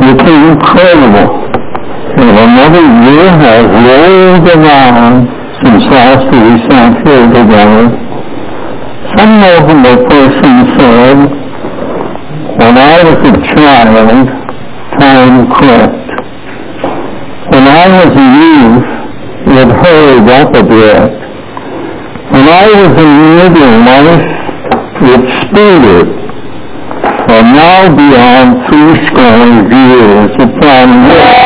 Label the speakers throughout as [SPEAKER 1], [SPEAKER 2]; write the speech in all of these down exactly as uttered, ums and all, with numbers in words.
[SPEAKER 1] It's incredible. And another year has rolled around since last we sat here together. Some notable person said, when I was a child, time crept. When I was a youth, it hurried up a bit. When I was in middle life, it speeded. And now beyond three score years, it's on wings.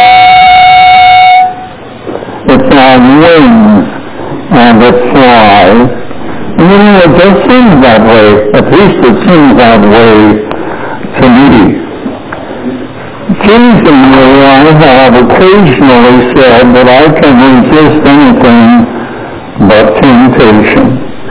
[SPEAKER 1] It's on wings, and it flies. And you know, it does seem that way. At least it seems that way to me. Occasionally, I have occasionally said that I can resist anything but temptation.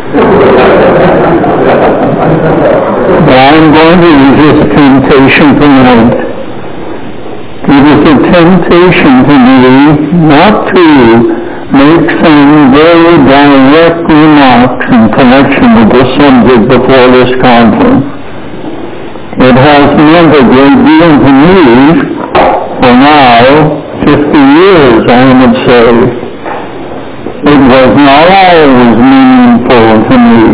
[SPEAKER 1] But I'm going to resist temptation tonight. It is a temptation to me not to make some very direct remarks in connection with the subject before this conference. It has meant a great deal to me for now, fifty years, I would say. It was not always meaningful to me.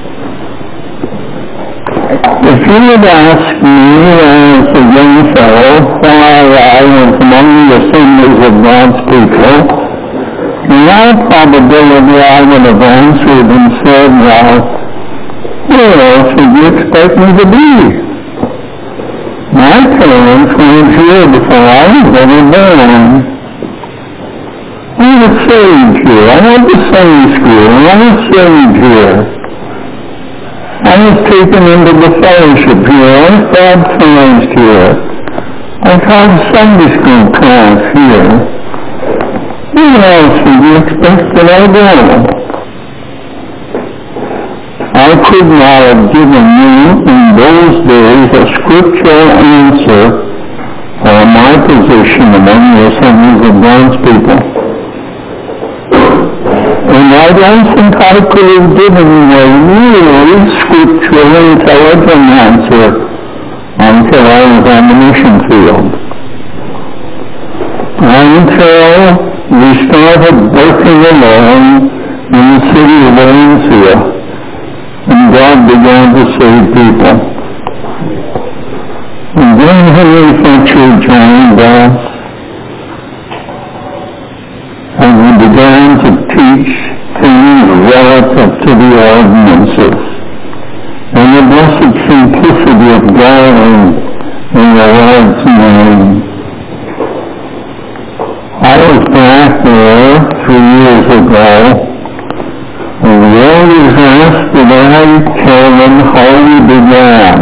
[SPEAKER 1] If you would ask me as a young fellow why I was among the assemblies of God's people, in all probability I would have answered and said, well, where else would you expect me to be? My parents weren't here before I was ever born. I was saved here. I went to Sunday school. I was saved here. I was taken into the fellowship here. I was baptized here. I taught Sunday school class here. Where else would you expect that I go? I could not have given you in those days a scriptural answer for my position among the assemblies of God's people. And I don't think I could have given you a really scriptural intelligent answer until I was on the mission field. Until we started working alone in the city of Valencia. And God began to save people. And then Henry Fletcher joined us, and we began to teach things relative to the ordinances and the blessed simplicity of God in the Lord's name. I was back there three years ago. And the elders asked that I tell them how we began.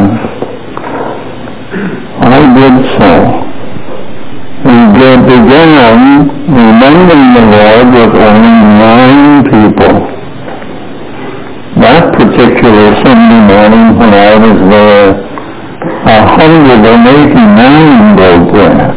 [SPEAKER 1] I did so. We did began remembering the Lord with only nine people. That particular Sunday morning when I was there, a hundred and eighty-nine broke there.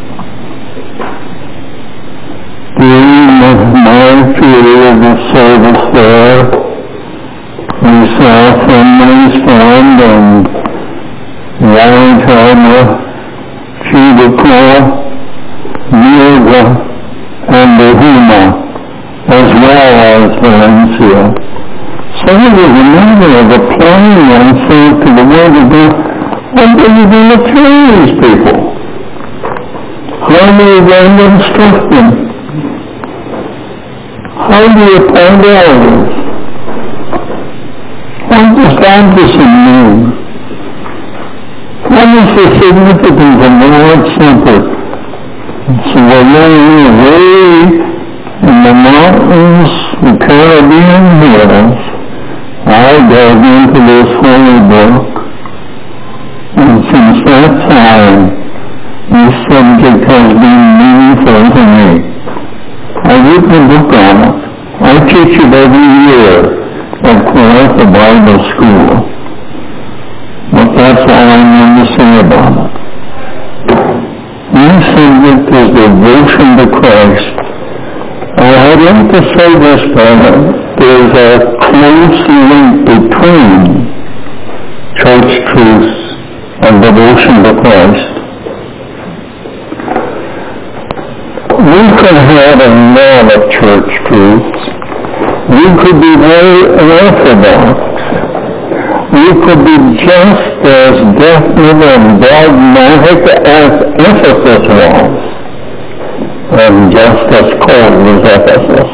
[SPEAKER 1] During my period of service there, we saw families formed and Warrington, Chibouco, Mirga, and Bahuma, as well as Valencia. So it was a matter of applying oneself to the Word of God. What are you going to tell these people? How do you going to instruct them? How do you find elders? What does baptism mean? What is the significance of the Lord's Supper? So we're living away in the mountains, the Caribbean hills. I dug into this holy book, and since that time, this subject has been meaningful to me. I read the book on it. I teach it every year at Clarissa Bible School. But that's all I need to say about it. My subject is devotion to Christ. And I'd like to say this, brother. There's a close link between church truths and devotion to Christ. could have a lot of church truths. We could be very orthodox. We could be just as definite and dogmatic as Ephesus was, and just as cold as Ephesus.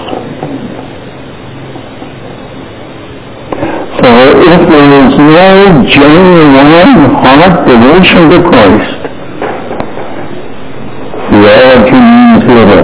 [SPEAKER 1] So if there is no genuine heart devotion to Christ, theology means little.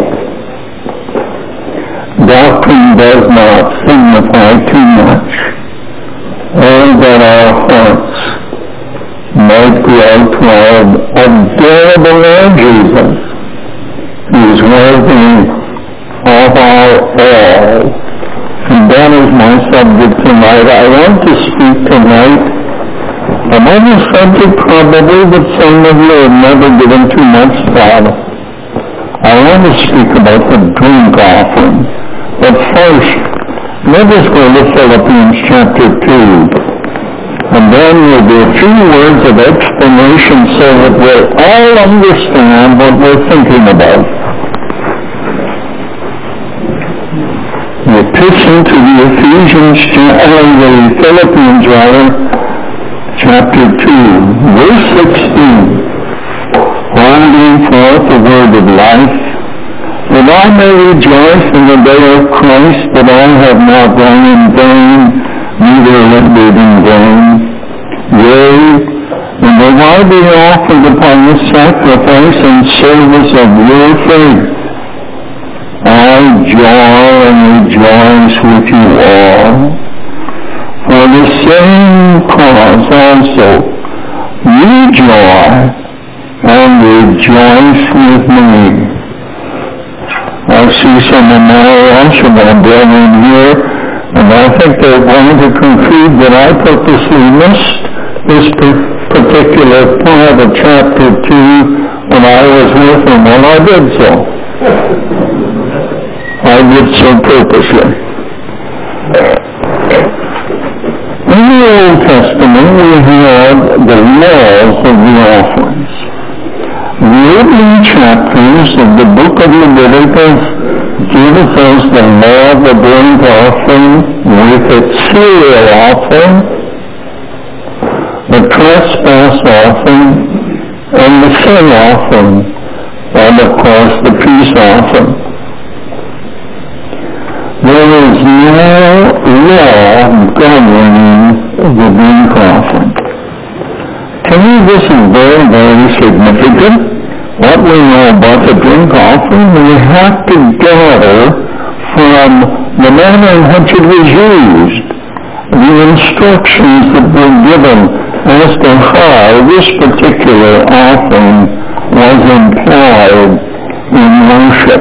[SPEAKER 1] Doctrine does not signify too much. Oh, that our hearts might grow to our adorable Lord Jesus, who is worthy of our all. And that is my subject tonight. I want to speak tonight about a subject probably that some of you have never given too much thought. I want to speak about the drink offering. But first, let us go to Philippians chapter two. And then we'll do a few words of explanation so that we'll all understand what we're thinking about. The epistle to the Ephesians, uh, the Philippians rather, chapter two, verse sixteen. Holding forth the word of life, that I may rejoice in the day of Christ, that I have not run in vain, neither labored in vain. Yea, and that I be offered upon the sacrifice and service of your faith, I joy and rejoice with you all. For the same cause also, you joy and rejoice with me. I see some of my Washington brethren here, and I think they're going to conclude that I purposely missed this particular part of chapter two when I was with them, and I did so. I did so purposely. In the Old Testament, we have the laws of the offerings. The opening chapters of the book of Leviticus give us the law of the burnt offering with its cereal offering, the trespass offering, and the sin offering, and of course the peace offering. There is no law governing the drink offering. To me, this is very, very significant. What we know about the drink offering, we have to gather from the manner in which it was used, the instructions that were given as to how this particular offering was employed in worship.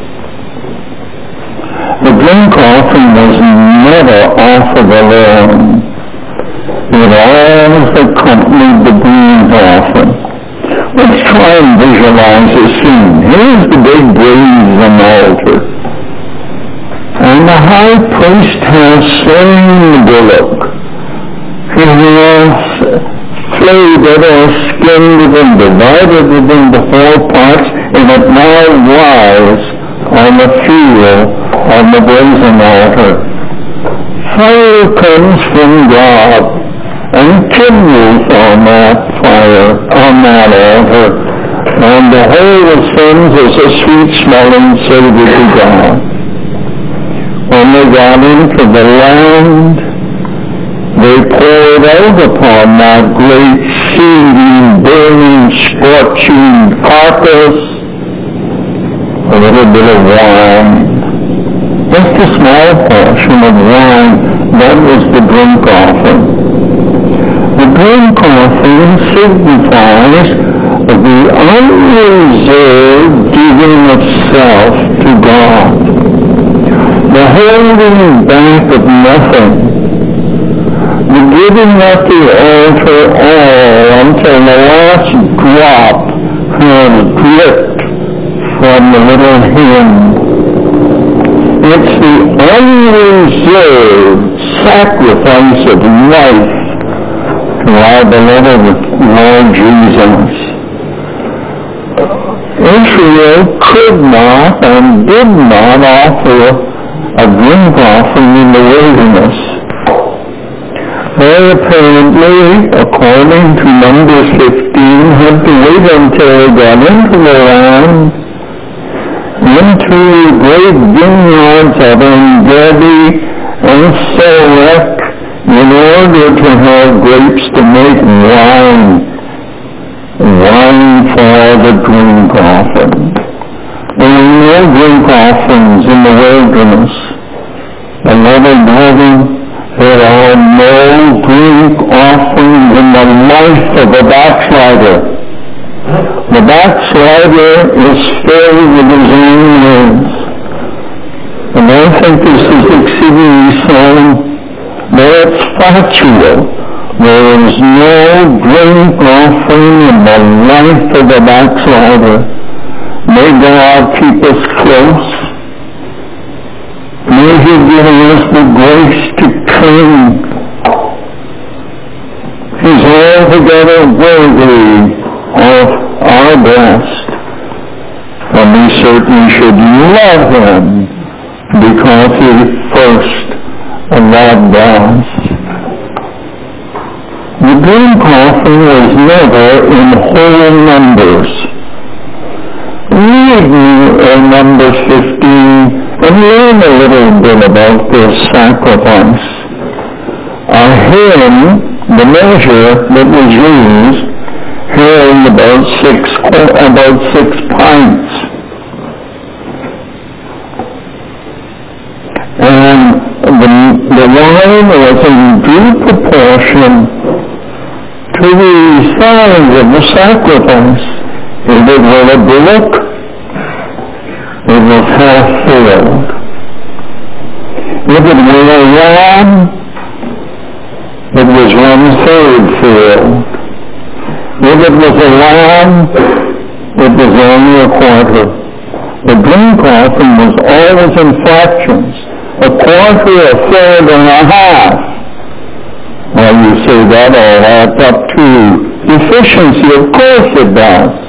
[SPEAKER 1] The drink offering was never offered alone. It always accompanied the burnt offering. Let's try and visualize the scene. Here's the big brazen altar. And the high priest has slain the bullock. He has flayed it or skinned it and divided it into four parts, and it now lies on the fuel on the brazen altar. Fire comes from God and kindles on that fire, on that altar, and the whole ascends as a sweet-smelling savor to God. When they got into the land, they poured out upon that great seething, burning, scorching carcass a little bit of wine. Just a small portion of wine. That was the drink offering. The drink offering signifies the unreserved giving of self to God. The holding back of nothing. The giving at the altar all until the last drop has dripped from the little hymn. It's the unreserved sacrifice of life to our beloved Lord Jesus. Israel could not and did not offer a drink offering in the wilderness. They apparently, according to Numbers fifteen, had to wait until they got into the land, into the great vineyards of En-Gedi and Sorek, in order to have grapes to make wine, wine for the drink offering. There were no drink offerings in the wilderness. Beloved brethren, there are no drink offerings in the life of a backslider. The backslider is filled with his own words. And I think this is exceedingly so. But it's factual. There is no drink offering in the life of a backslider. May God keep us close. May He give us the grace to turn. He's altogether worthy of our best. And we certainly should love Him because He first loved us. The drink offering was never in whole numbers. Read uh, Numbers fifteen and learn a little bit about this sacrifice. A hin, the measure that was used, held about six about six pints, and the the wine was in due proportion to the size of the sacrifice. If it were a bullock, it was half filled. If it were a ram, it was one-third filled. If it was a lamb, it was only a quarter. The drink offering was always in fractions, a quarter, a third, and a half. Well, you say that all adds up to efficiency. Of course it does.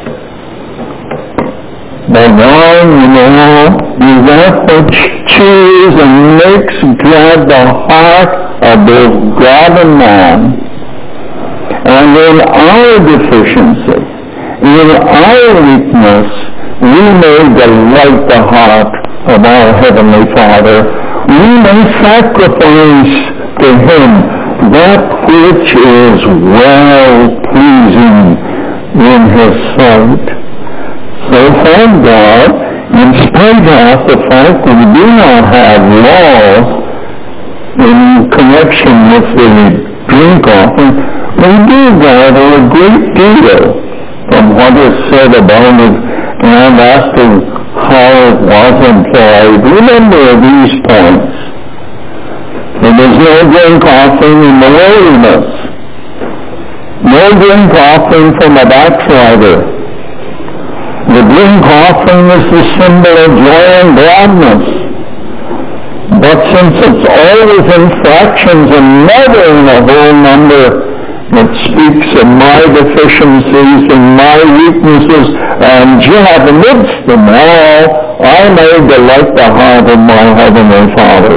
[SPEAKER 1] But wine, you know, is that which cheers and makes glad the heart of both God and man. And in our deficiency, in our weakness, we may delight the heart of our Heavenly Father. We may sacrifice to Him that which is well-pleasing in His sight. So thank God, in spite of the fact that we do not have laws in connection with the drink offering, we do gather a great deal from what is said about it and as to how it was employed. Remember these points. There is no drink offering in the wilderness. No drink offering from a backslider. The drink offering is the symbol of joy and gladness. But since it's always in fractions and never in a whole number, it speaks of my deficiencies and my weaknesses, and yet amidst them all, I may delight the heart of my Heavenly Father.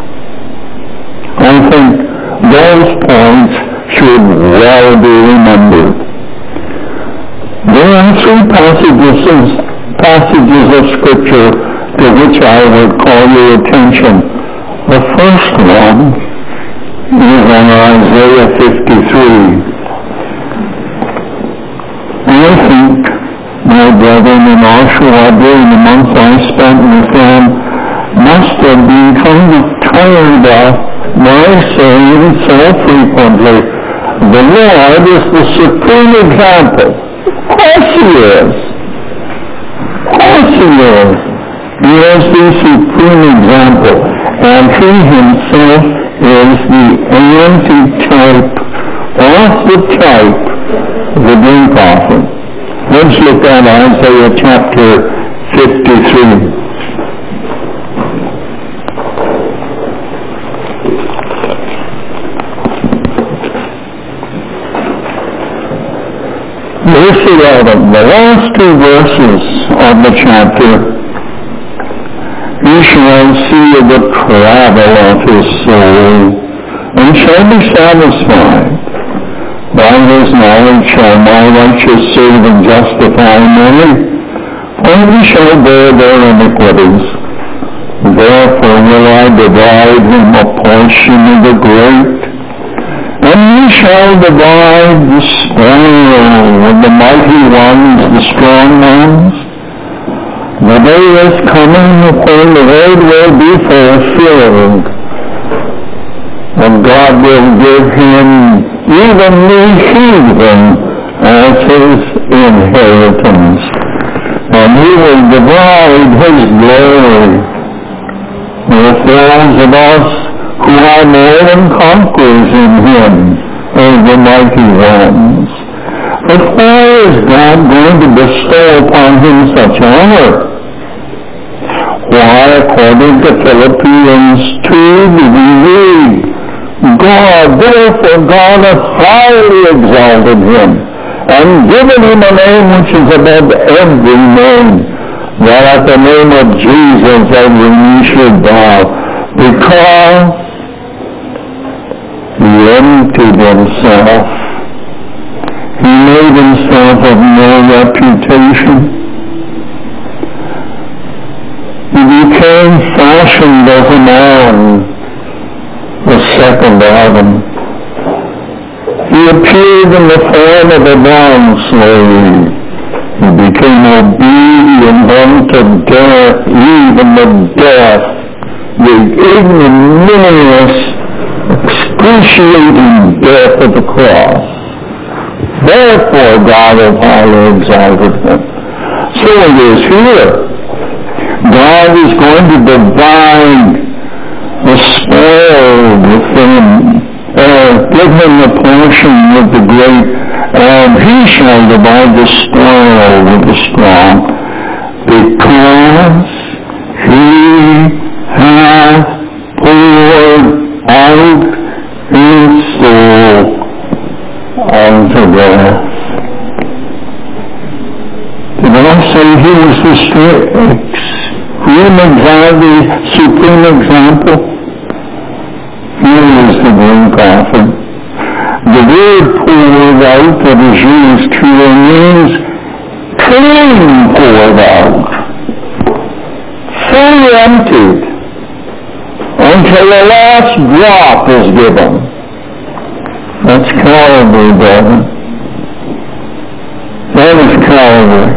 [SPEAKER 1] I think those points should well be remembered. There are three passages, passages of Scripture to which I would call your attention. The first one is on Isaiah fifty-three. I think, my brethren in Oshawa, during the months I spent with them, must have been kind of tired of my saying so frequently, the Lord is the supreme example. Of course He is. Of course He is. He is the supreme example. And He Himself is the antitype of the type of the drink offering. Let's look at Isaiah chapter fifty-three. Verse eleven, the last two verses of the chapter, he shall see the travel of his soul, and shall be satisfied. By his knowledge shall my righteous servant justify many, for he shall bear their iniquities. Therefore will I divide him a portion of the great, and he shall divide the spoil with the mighty ones, the strong ones. The day is coming when the word will be fulfilled, and God will give him even the heathen as his inheritance, and he will divide his glory with those of us who are more than conquerors in him, as the mighty ones. But why is God going to bestow upon him such honor? Why, according to Philippians two, do we read, God, therefore God hath highly exalted him, and given him a name which is above every name, that at the name of Jesus every knee should bow, because he emptied himself. He made himself of no reputation. He became fashioned as a man, the second Adam. He appeared in the form of a bond slave. He became obedient unto death, even the death, the ignominious, excruciating death of the cross. Therefore God hath highly exalted him. So it is here. God is going to divide the spoil with him, uh, give him the portion of the great, and he shall divide the spoil with the strong, because he hath poured out his soul unto death. Did I say he was the supreme example, the supreme example? He is the green coffin. The word poured out that is used here means clean poured out, fully emptied, until the last drop is given. That's Calvary, brother. That is Calvary.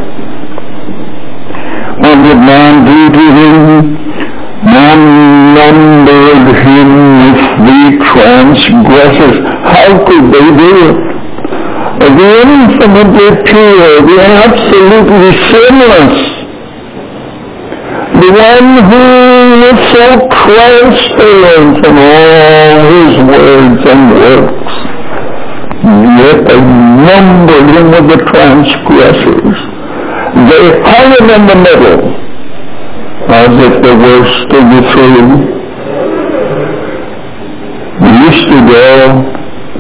[SPEAKER 1] What did man do to him? Man numbered him with the transgressors. How could they do it? The infinitely pure, the absolutely sinless, the one who was so transparent in all his words and works, yet they numbered him with the transgressors. They hung him in the middle, as if the worst of the three. We used to go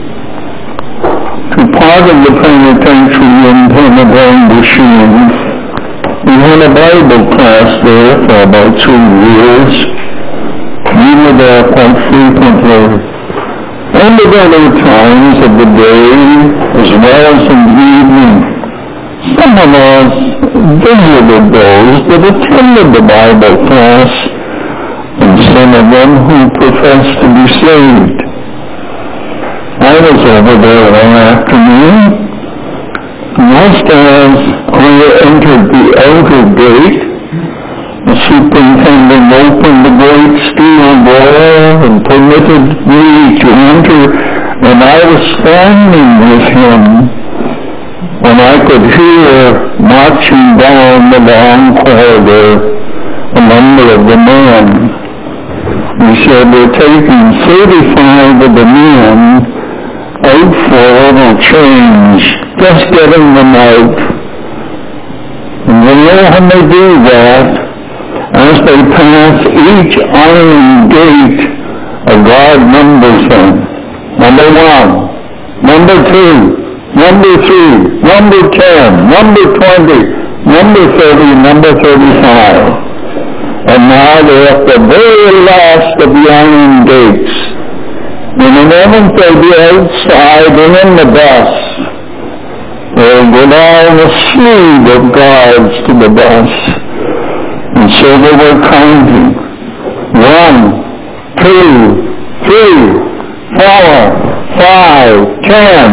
[SPEAKER 1] to part of the penitentiary in Pennsylvania. We had a Bible class there for about two years. We were there quite frequently. And at other times of the day, as well as in the evening, some of us visited those that attended the Bible class, and some of them who professed to be saved. I was over there one afternoon, just as I entered the outer gate, the superintendent opened the great steel door and permitted me to enter, and I was standing with him when I could hear marching down the long corridor a number of the men. He said they're taking thirty-five of the men out for a little change, just getting them out. And you know when they do that, as they pass each iron gate, a guard numbers them. Number one, number two, number three, number ten, number twenty, number thirty, number thirty-five. And now they're at the very last of the iron gates. In a moment they'll be outside and in the bus. They'll go down a slew of guards to the bus. And so they were counting. One, two, three, four, five, ten,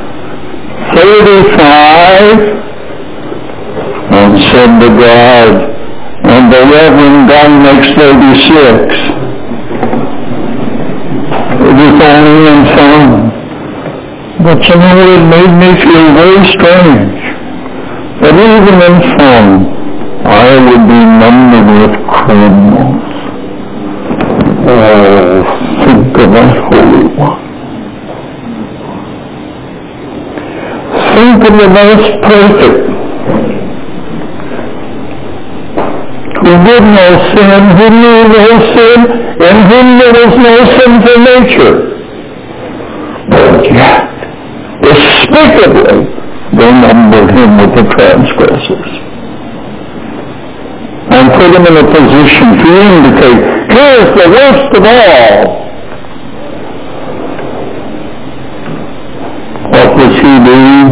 [SPEAKER 1] thirty-five. And said the guard, and the Reverend gun makes thirty-six. It was only in fun. But you know, it made me feel very strange. That even in fun, I would be numbered with criminals. Oh, think of that Holy One. Think of the most perfect, who did no sin, who knew no sin, in whom there was no sinful nature. But yet, despicably, they numbered him with the transgressors. And put him in a position to indicate, here's the worst of all. What was he doing?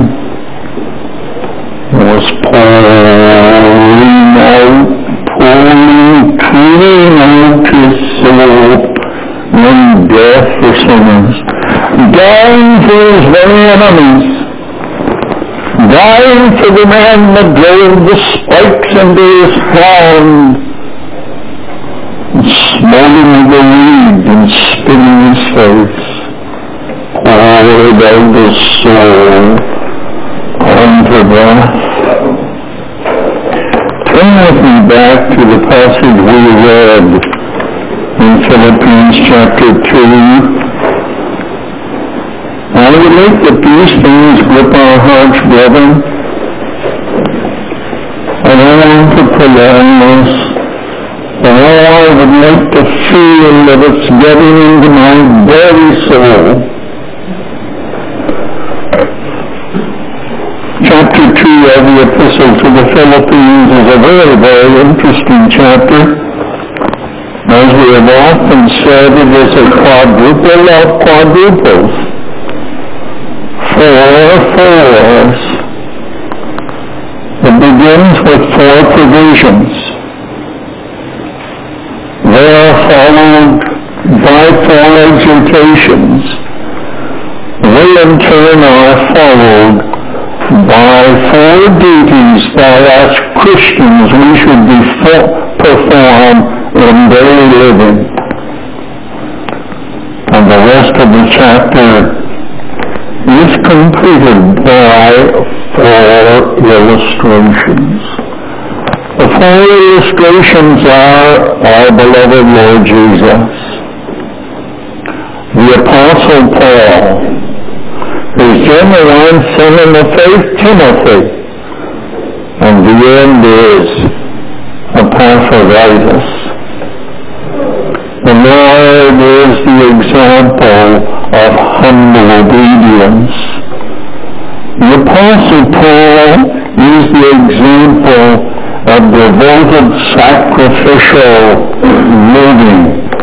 [SPEAKER 1] He was pouring out, pouring, cleaning out his soul in death for sinners. Dying for his very enemies. Dying for the man that drove the spikes into his hand, and smote him with the reed and spit in his face. Poured out his soul unto death. Turn with me back to the passage we read in Philippians chapter two. I would like that these things grip our hearts, brethren. I don't want to prolong this, but all I would like to feel that it's getting into my very soul. Chapter two of the Epistle to the Philippines is a very, very interesting chapter. As we have often said, it is a quadruple of quadruples. Four fours. It begins with four provisions. They are followed by four exhortations. They in turn are followed by four duties that as Christians we should be fo- perform in daily living. And the rest of the chapter is completed by four illustrations. The four illustrations are our beloved Lord Jesus, the Apostle Paul, his genuine son in the faith, Timothy, and the end is Epaphroditus. The Lord is the example of humble obedience. The Apostle Paul is the example of devoted sacrificial living.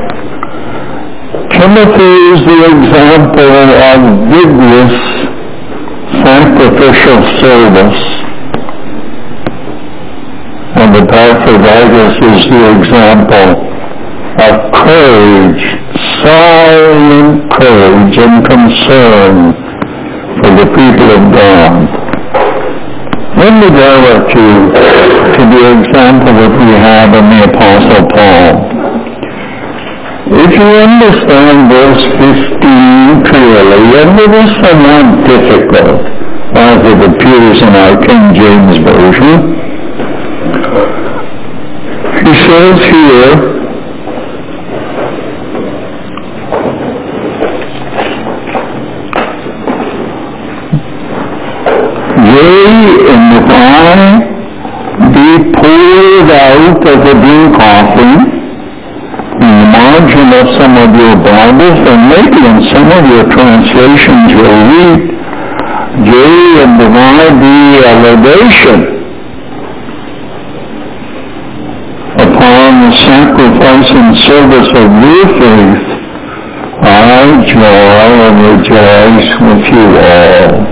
[SPEAKER 1] Timothy is the example of vigorous sacrificial service. And Epaphroditus is the example of courage, silent courage and concern for the people of God. Let me direct you to the example that we have in the Apostle Paul. If you understand verse fifteen clearly, and it is somewhat difficult as it appears in our King James Version, he says here, and if I be poured out as a drink offering in the margin of some of your Bibles, and maybe in some of your translations you'll read, yea, and divide the elevation upon the sacrifice and service of your faith, I joy and rejoice with you all.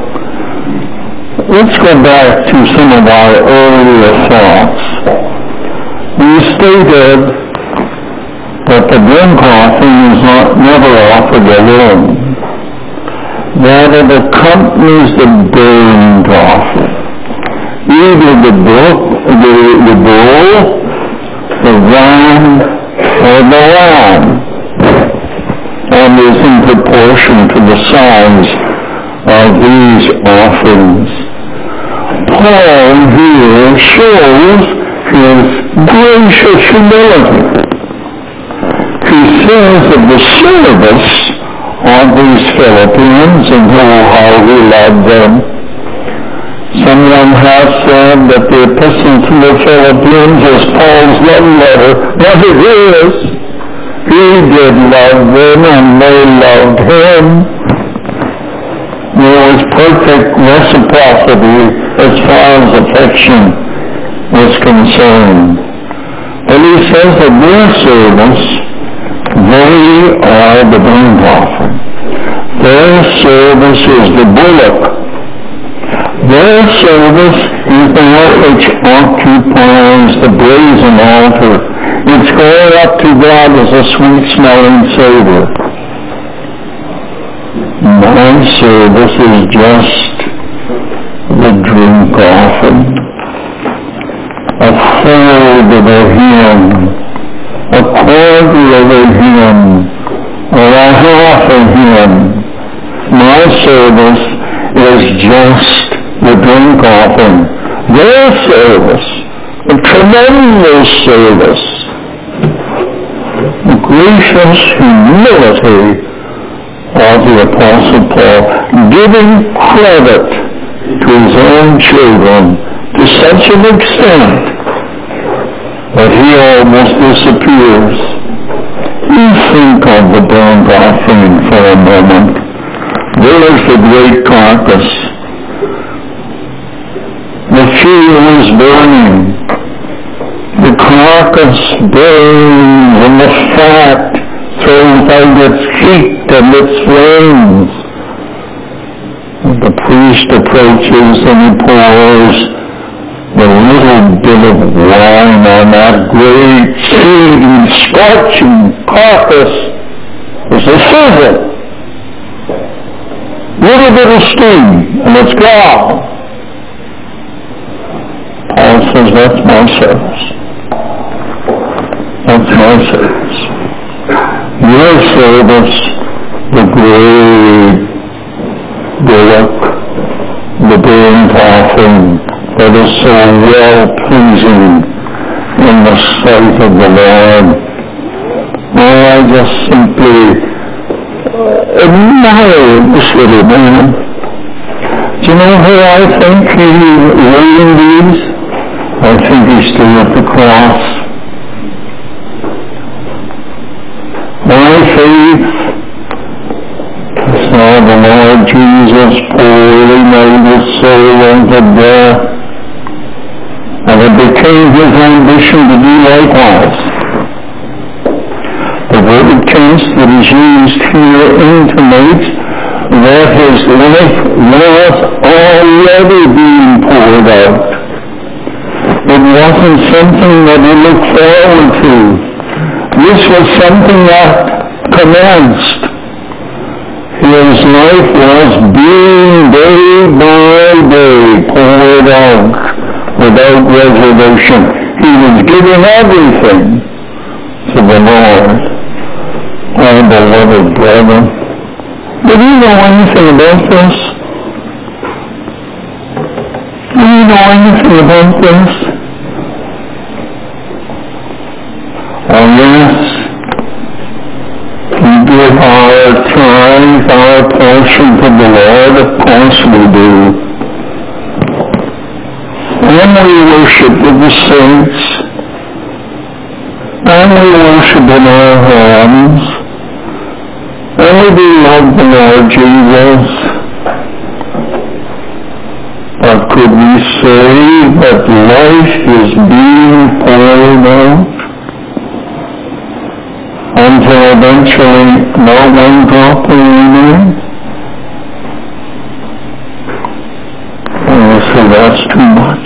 [SPEAKER 1] Let's go back to some of our earlier thoughts. We stated that the drink offering is not never offered alone, that it accompanies the burnt offering. Either the, book, the, the bull, the ram, or the lamb, and is in proportion to the size of these offerings. Paul here shows his gracious humility. He says of the service of these Philippians and how he loved them. Someone has said that the epistle to the Philippians is Paul's love letter. But it is. He did love them and they loved him. There was perfect reciprocity as far as affection was concerned. And he says that their service, they are the burnt offering. Their service is the bullock. Their service is the one which occupies the brazen altar. It's going up to God as a sweet-smelling savor. My service is just the drink offering, a third of a hymn, a quarter of a hymn, or a half a hymn. My service is just the drink offering. Their service, a tremendous service, the gracious humility of the Apostle Paul, giving credit to his own children to such an extent that he almost disappears. You think of the burnt offering for a moment. There is the great carcass. The fuel is burning. The carcass burns and the fat throws out its heat and its flames. The priest approaches and he pours the little bit of wine on that great seething, scorching carcass. There's a sizzle. Little bit of steam and it's gone. Paul says, that's my service. That's my service. Your service, the great bullock, the burnt offering that is so well pleasing in the sight of the Lord. Oh, I just simply admire this little man. Do you know who I think he wearing these? I think he's still at the cross. My faith saw the Lord Jesus poorly made his soul unto death, and it became his ambition to do likewise. The word tense that is used here intimates that his life was already being poured out. It wasn't something that he looked forward to. This was something that commenced. His life was being day by day poured out without reservation. He was giving everything to the Lord. Oh, beloved brother, did you know anything about this? Do you know anything about this? Oh yes, we give our tithe, our portion to the Lord, of course we do. And we worship with the saints, and we worship in our homes, and we do love the Lord Jesus. could we say that life is being poured out until eventually not one drop will remain? Oh, so that's too much.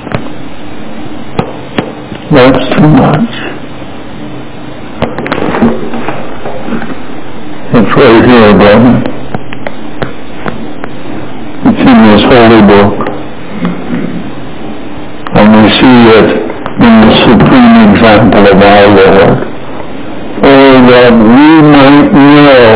[SPEAKER 1] That's too much. It's right here, brother. It's in this holy book. And we see it in the supreme example of our Lord. Oh, that we might know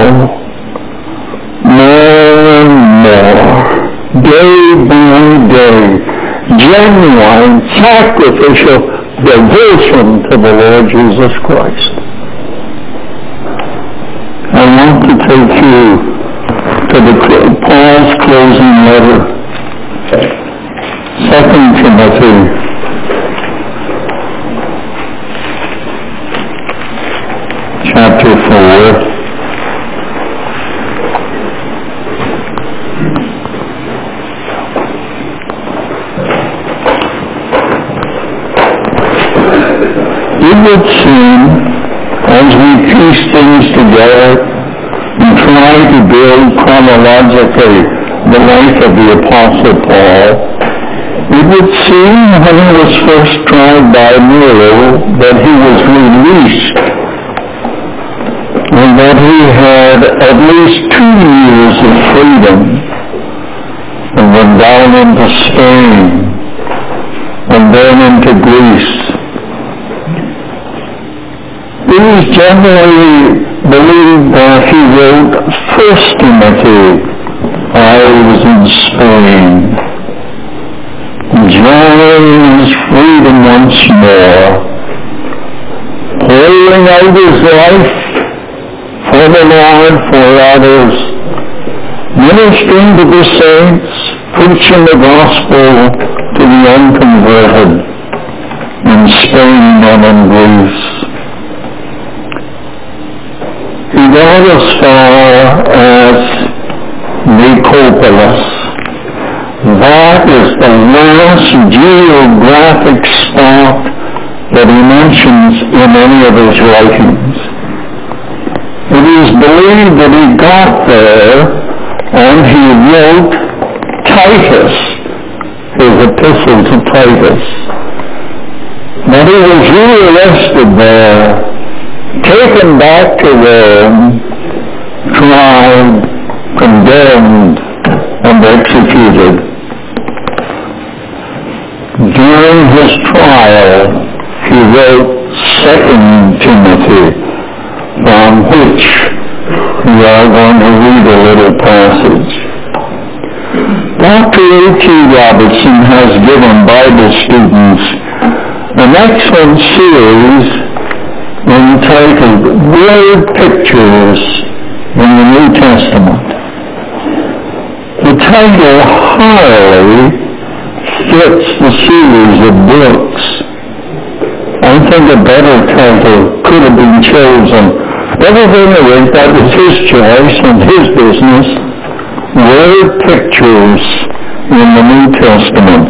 [SPEAKER 1] more and more, day by day, genuine, sacrificial devotion to the Lord Jesus Christ. I want to take you to the Paul's closing letter, Second Timothy. Chapter four. It would seem, as we piece things together and try to build chronologically the life of the Apostle Paul, it would seem when he was first tried by Nero that he was released, and that he had at least two years of freedom, and went down into Spain, and then into Greece. It is generally believed that he wrote First Timothy. I was in Spain, enjoying his freedom once more, pouring out his life for the Lord, for others, ministering to the saints, preaching the gospel to the unconverted in Spain and in Greece. He got as far as Nicopolis. That is the last geographic spot that he mentions in any of his writings. It is believed that he got there and he wrote Titus, his epistle to Titus. But he was rearrested there, taken back to Rome, tried, condemned, and executed. During his trial, he wrote Second Timothy, from which we are going to read a little passage. Doctor A T Robertson has given Bible students an excellent series entitled Word Pictures in the New Testament. The title highly fits the series of books. I think a better title could have been chosen. But at any rate, that was his choice and his business. Word Pictures in the New Testament.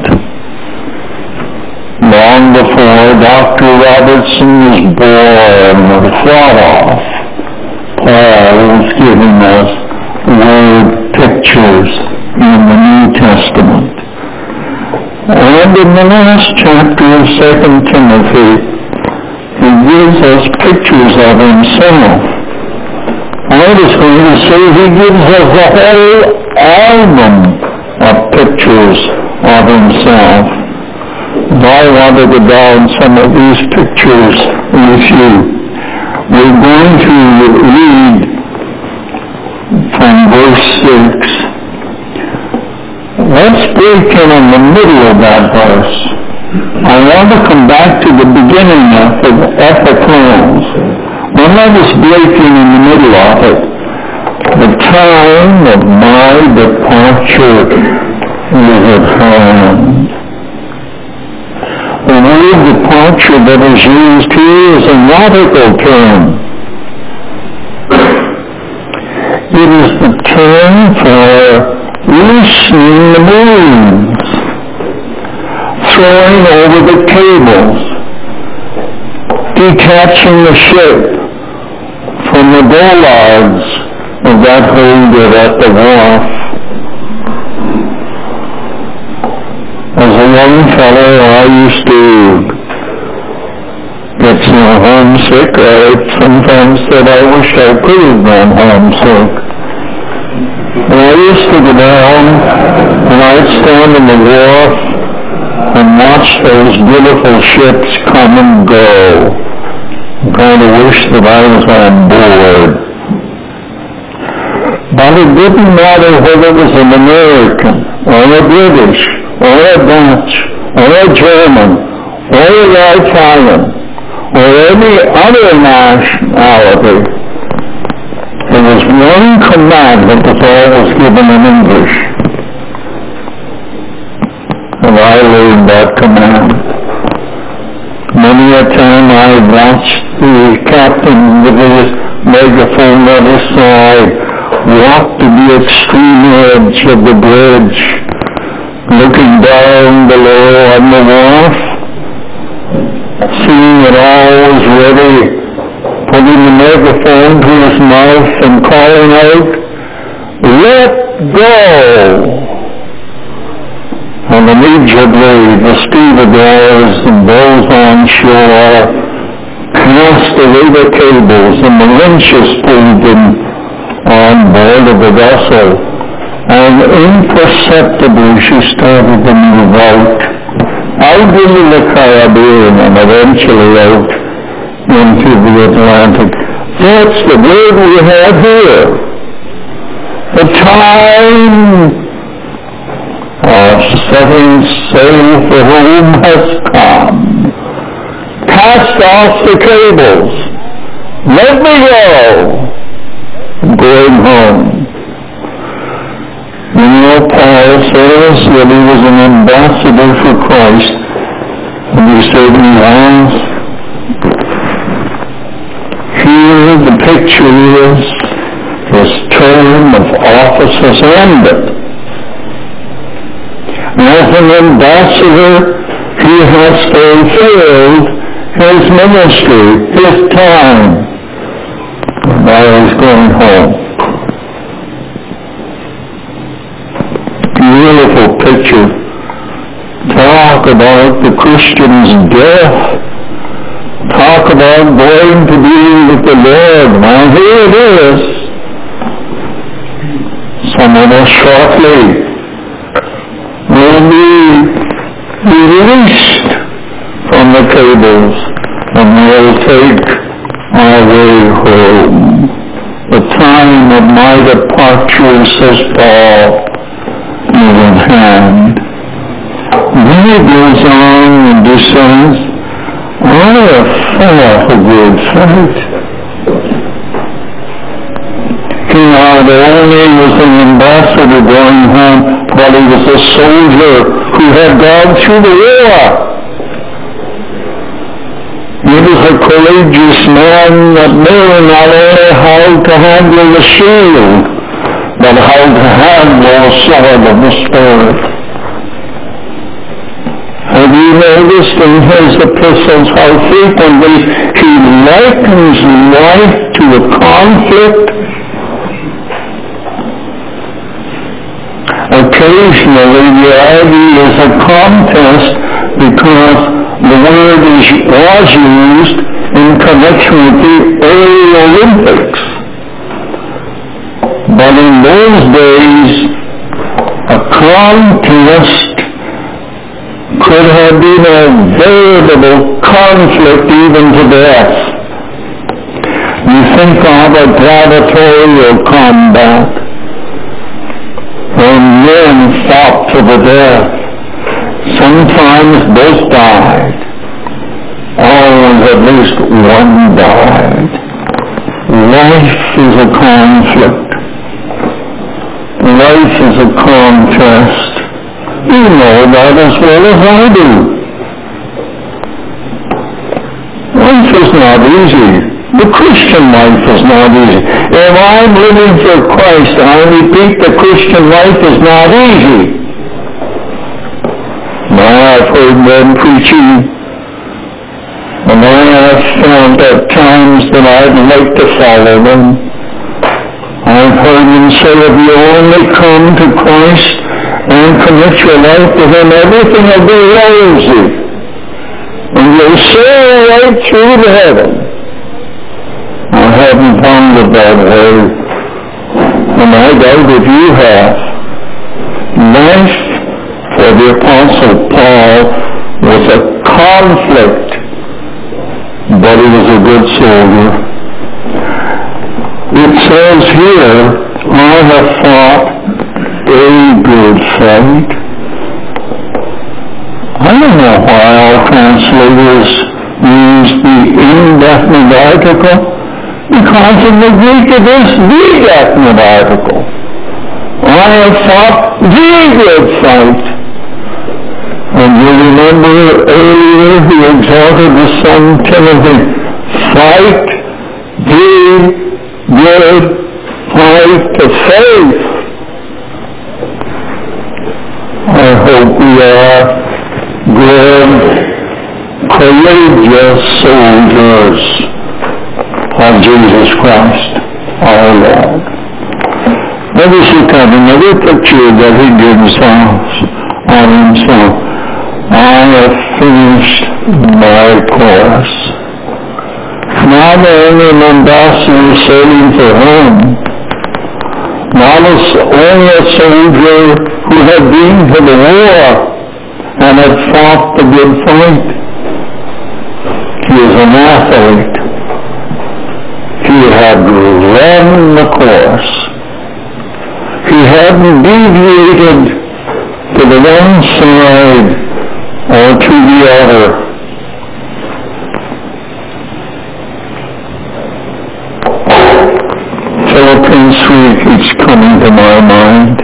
[SPEAKER 1] Long before Doctor Robertson was born or thought of, Paul was giving us word pictures in the New Testament. And in the last chapter of Second Timothy, he gives us pictures of himself. I was going to say he gives us a whole album of pictures of himself. I want to go down some of these pictures with you. We're going to read from verse six. Let's break in in the middle of that verse. I want to come back to the beginning of it at the close. When I was breaking in the middle of it, the time of my departure is at hand. The word departure that is used here is a nautical term. It is the term for loosening the moorings. going over the cables, detaching the ship from the bollards that hold it at the wharf. As a young fellow, I used to get so homesick. I sometimes said I wish I could have been homesick. And I used to go down and I'd stand in the wharf and watch those beautiful ships come and go. I kind of wish that I was on board. But it didn't matter whether it was an American or a British or a Dutch or a German or an Italian or any other nationality. There was one command that was always given in English. And I learned that command. Many a time I watched the captain with his megaphone at his side walk to the extreme edge of the bridge, looking down below on the wharf, seeing it all was ready, putting the megaphone to his mouth and calling out, "Let go!" And immediately the stevedores and those on shore cast away the cables and the winches pulled them on board of the vessel, and imperceptibly she started to move out, out into the Caribbean and eventually out into the Atlantic. That's the word we have here. The time of setting sail for home has come. Cast off the cables. Let me go. I'm going home. You know, Paul says that he was an ambassador for Christ, and he said he was. Here the picture is his term of office has ended. As an ambassador, he has fulfilled his ministry, his time. Now he's going home. Beautiful picture. Talk about the Christian's death. Talk about going to be with the Lord. Now here it is. Some of us shortly will be released from the cables and will take our way home. The time of my departure, says Paul, is at hand. Then he goes on and he says, I have fought a good fight. He not only was an ambassador going home, but he was a soldier who had gone through the war. He was a courageous man that knew not only how to handle the shield, but how to handle the sword of the Spirit. Have you noticed in his epistles how frequently he likens life to a conflict? Occasionally the idea is a contest because the word is, was used in connection with the early Olympics. But in those days, a contest could have been a veritable conflict even to death. You think of a gladiatorial combat, when men fought to the death. Sometimes both died. Always at least one died. Life is a conflict. Life is a contest. You know that as well as I do. Life is not easy. The Christian life is not easy. If I'm living for Christ, I repeat, the Christian life is not easy. Now, I've heard them preaching, and I have found at times that I'd like to follow them. I've heard them say, if you only come to Christ and commit your life to Him, everything will be rosy, and you'll sail right through to heaven. I haven't found it that way, and I doubt if you have. Life for the Apostle Paul was a conflict, but he was a good soldier. It says here, I have fought a good fight. I don't know why our translators use the indefinite article, because in the Greek it is the definite article. I have fought the good fight. And you remember earlier he exhorted the son Timothy, fight the good fight of faith. I hope we are good, courageous soldiers of Jesus Christ, our Lord. Let us look at another picture that he gives us of himself. I have finished my course. Not only an ambassador sailing for home, not only a soldier who had been to the war and had fought the good fight. He is an athlete. He had run the course. He hadn't deviated to the one side or to the other. Philippians three keeps coming to my mind.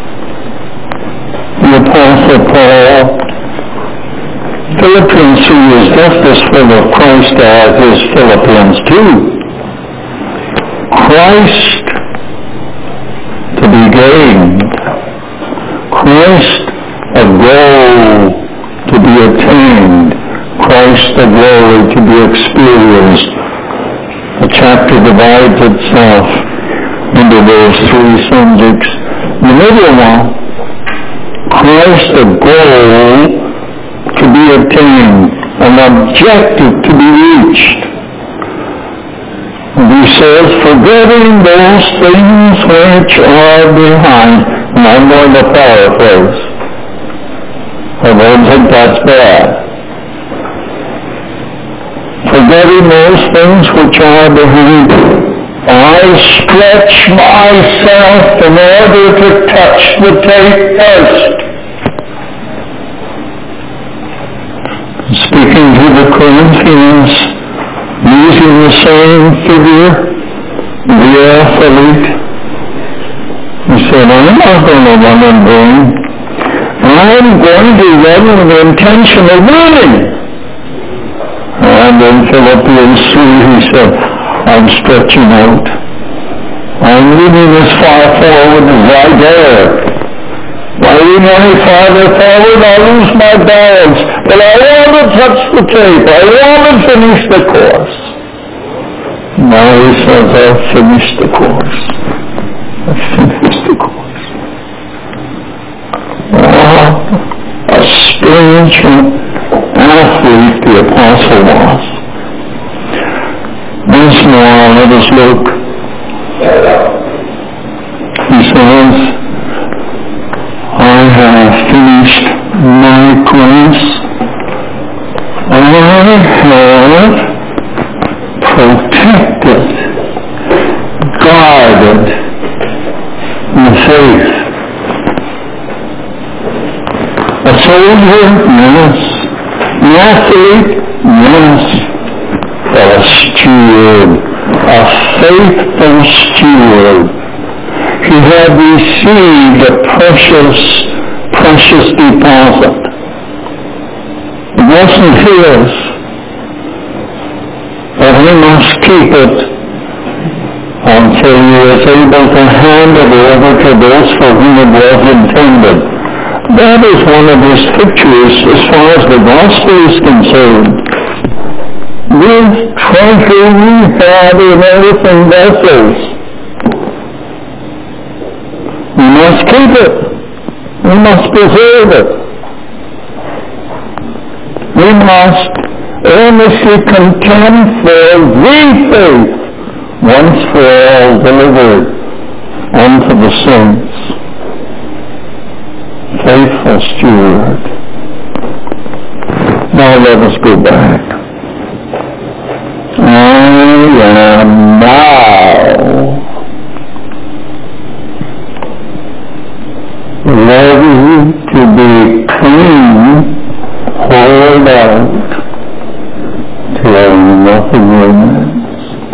[SPEAKER 1] The Apostle Paul, Philippians three is just as full of Christ as is Philippians two. Christ to be gained. Christ a goal to be attained. Christ a glory to be experienced. The chapter divides itself into those three subjects. The middle one, Christ a goal to be attained, an objective to be reached. And he says, forgetting those things which are behind. And I'm going to paraphrase. I don't think that's bad. Forgetting those things which are behind, I stretch myself in order to touch the tape first. Speaking to the Corinthians, using the same figure, the athlete, he said, I'm not going to run in vain. I'm going to run with the intention of winning. And in Philippians three he said, I'm stretching out. I'm moving as far forward as I dare. If I lean any farther forward, I'll lose my balance. But I want to touch the tape. I want to finish the course. Now he says, I've finished the course. I've finished the course. A spiritual athlete the Apostle was. Once more, let us look. He says, I have finished my course. I have protected, guarded the faith. A soldier, yes. An athlete, yes. But a steward, a faithful steward. He had received a precious, precious deposit. It wasn't his, but he must keep it until he was able to hand it over to those for whom it was intended. That is one of his pictures as far as the gospel is concerned. This treasure we have in earthen vessels. We must keep it. We must preserve it. We must earnestly contend for the faith once for all delivered unto the saints. Faithful steward. Now let us go back. I am now ready to be clean, poured out, till nothing remains.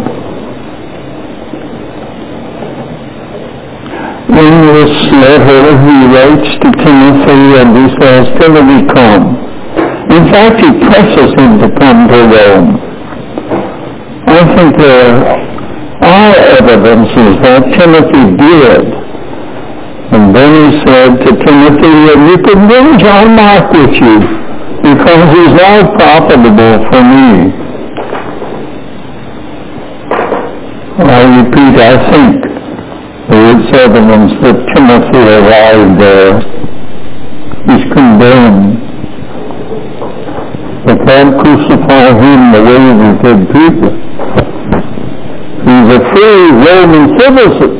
[SPEAKER 1] In this letter he writes to Timothy and he says, Timothy, come. In fact, he presses him to come to Rome. I think there are evidences that Timothy did. And then he said to Timothy, and you can bring John Mark with you, because he's now profitable for me. I repeat, I think there is evidence that Timothy arrived there. He's condemned. They can't crucify him the way they did people. He's a free Roman citizen.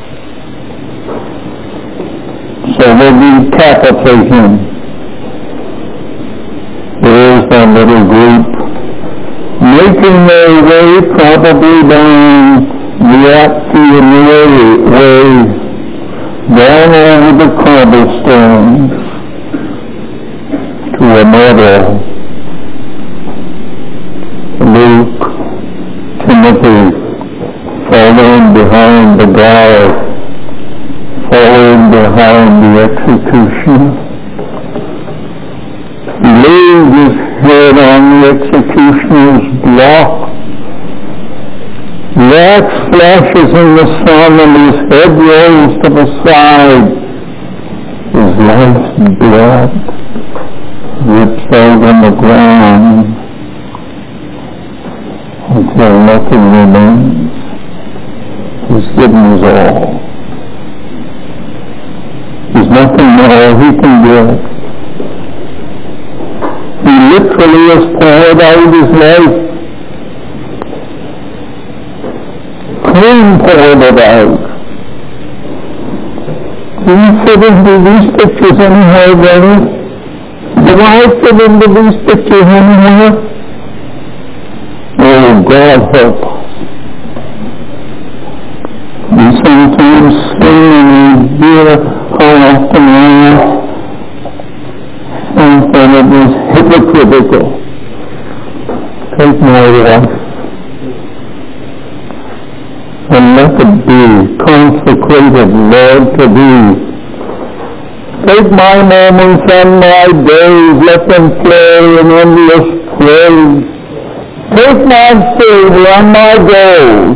[SPEAKER 1] So they decapitate him. There's that little group making their way probably down the Appian way, down over the cobblestones to a meadow. Luke, Timothy, following behind the guard, following behind the executioner. He laid his head on the executioner's block. The axe flashes in the sun and his head rolls to the side. His life's blood drips out on the ground until nothing remains. He's given his all. There's nothing more he can give. He literally has poured out his life. Clean poured it out. Do you fit into these pictures anyhow, brother? Do I fit into these pictures anyhow? Oh, God help us. We sometimes sing and we hear how often we something that is hypocritical. Take my life and let it be consecrated, Lord, to thee. Take my moments and my days, let them play in endless praise. Take my Savior and my gold.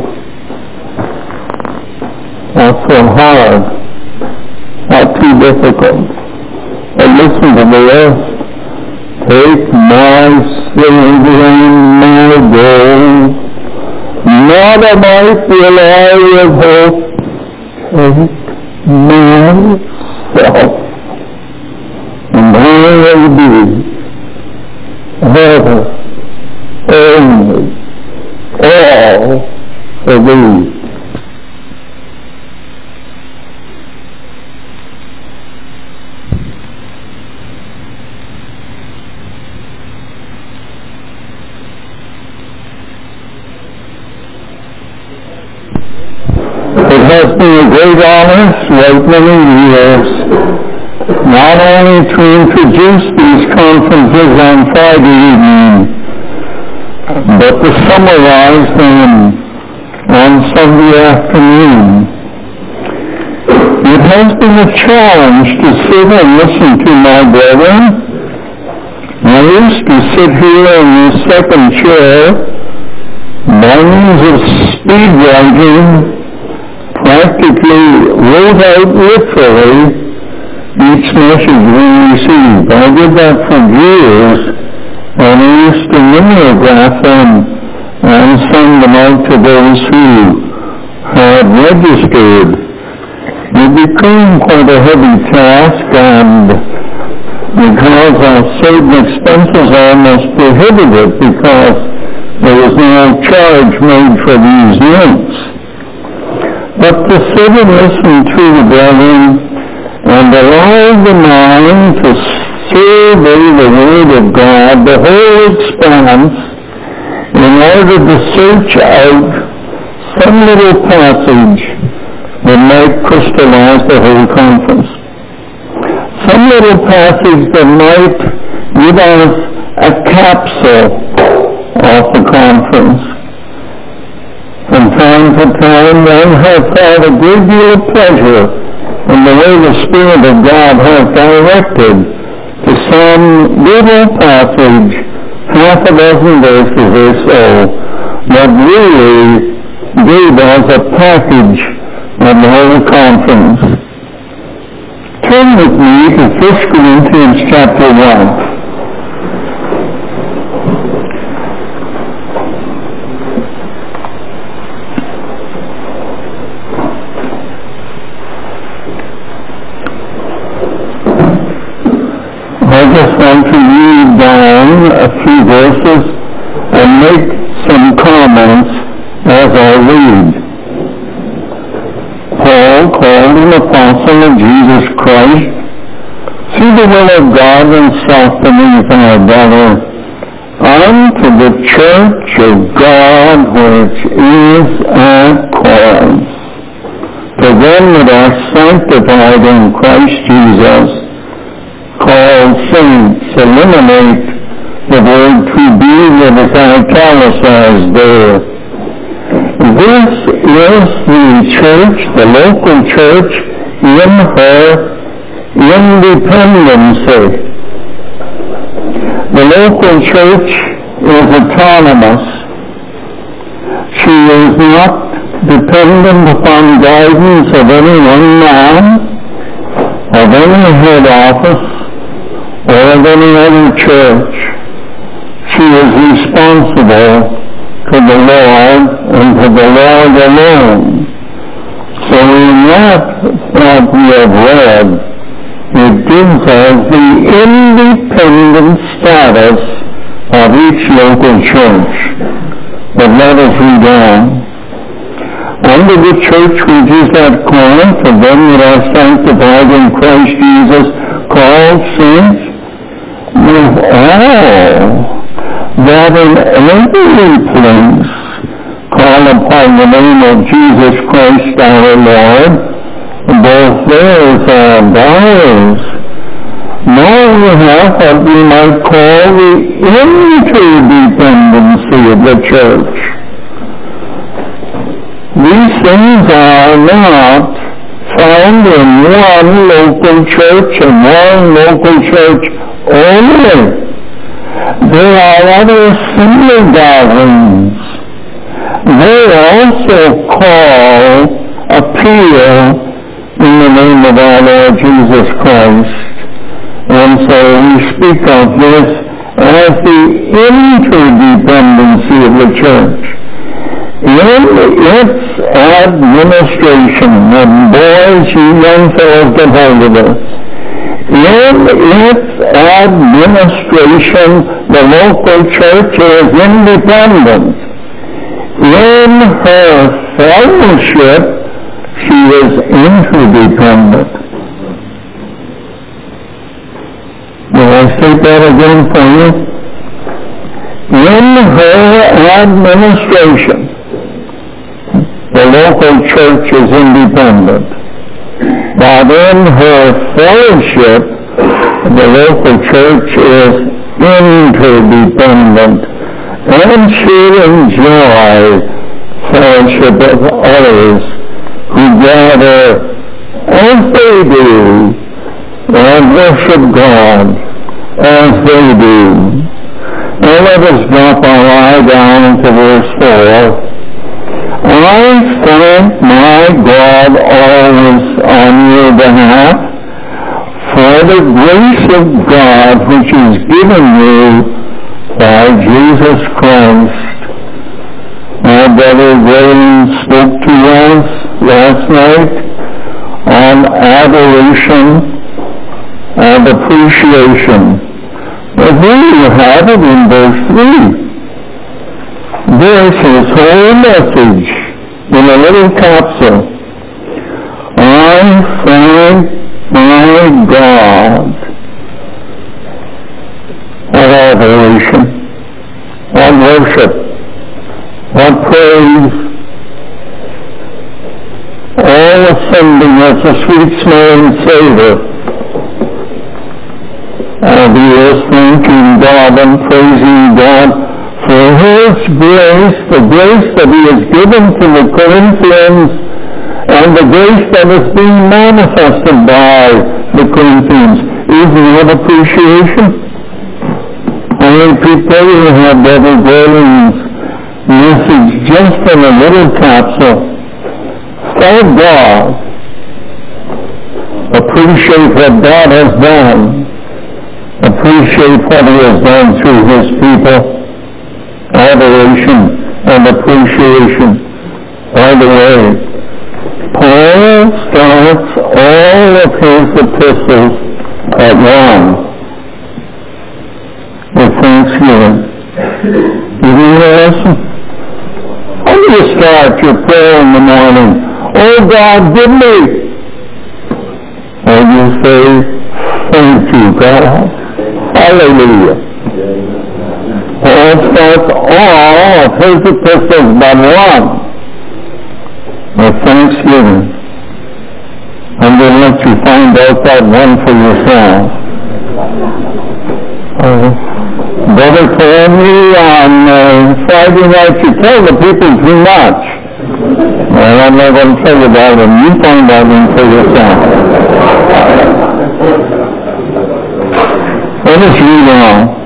[SPEAKER 1] Not so hard, not too difficult. But listen to the rest. Take my Savior and my gold. Not a might will I withhold. Take myself, and I will be ever, only, all for thee. It has been a great honor throughout many years, not only to introduce these conferences on Friday evening, but to summarize them on Sunday afternoon. It has been a challenge to sit and listen to my brethren. I used to sit here in the second chair by means of speed writing, practically wrote out literally each message we received. I did that for years, and I used to mimeograph them and send them out to those who had registered. It became quite a heavy task, and because of certain expenses, I almost prohibited because there was no charge made for these notes. But to sit and listen to the brethren and allow the mind to survey the Word of God, the whole expanse, in order to search out some little passage that might crystallize the whole conference. Some little passage that might give us a capsule of the conference. From time to time, one has had a great deal of pleasure in the way the Spirit of God has directed to some little passage, half a dozen verses or so, that really gave us a package of the whole conference. Turn with me to First Corinthians chapter one. I just want to read down a few verses and make some comments as I read. Paul, called an apostle of Jesus Christ, through the will of God and Sosthenes our brother, unto the church of God which is at Corinth, to them that are sanctified in Christ Jesus, called saints. Eliminate the word to be that is italicized there. This is the church, the local church, in her independency. The local church is autonomous. She is not dependent upon guidance of any one man, of any head office, or of any other church. She is responsible to the Lord and to the Lord alone. So in that that we have read, it gives us the independent status of each local church. But let us read on. Unto the church which is at Corinth, of them that are sanctified in Christ Jesus, called saints, with all that in every place call upon the name of Jesus Christ our Lord, both theirs and ours. Now we have what we might call the interdependency of the church. These things are not found in one local church and one local church only. There are other similar gatherings. They also call, appeal in the name of our Lord Jesus Christ. And so we speak of this as the interdependency of the church. In its administration, and boys, you young fellows get hold of this, in its administration, the local church is independent. In her fellowship, she is interdependent. Will I say that again for you? In her administration, the local church is independent. But in her fellowship, the local church is interdependent, and she enjoys fellowship with others who gather as they do and worship God as they do. Now let us drop our eye down to verse four. I thank my God always on your behalf For the grace of God which is given you by Jesus Christ. Our brother Graham spoke to us last night on adoration and appreciation. But here you have it in verse three. There's his whole message in a little capsule. I thank my God. What adoration, what worship, what praise, all ascending as a sweet smelling savor. And he is thanking God and praising God for his grace, the grace that he has given to the Corinthians, and the grace that is being manifested by the Corinthians. Isn't that appreciation? How many people who have Brother Graham's message just in a little capsule? Thank God. Appreciate what God has done. Appreciate what he has done through his people. Adoration and appreciation. By the way, Paul starts all of his epistles at one with thanksgiving. You hear that? How do you start your prayer in the morning? Oh God, give me. And you say, thank you, God. Hallelujah. Paul starts all of his epistles but one with thanksgiving. I'm going to let you find out that one for yourself. Uh, Brother told me on uh, Friday night, you tell the people too much. Well, I'm not going to tell you about it. You find that one for yourself. Let us read on.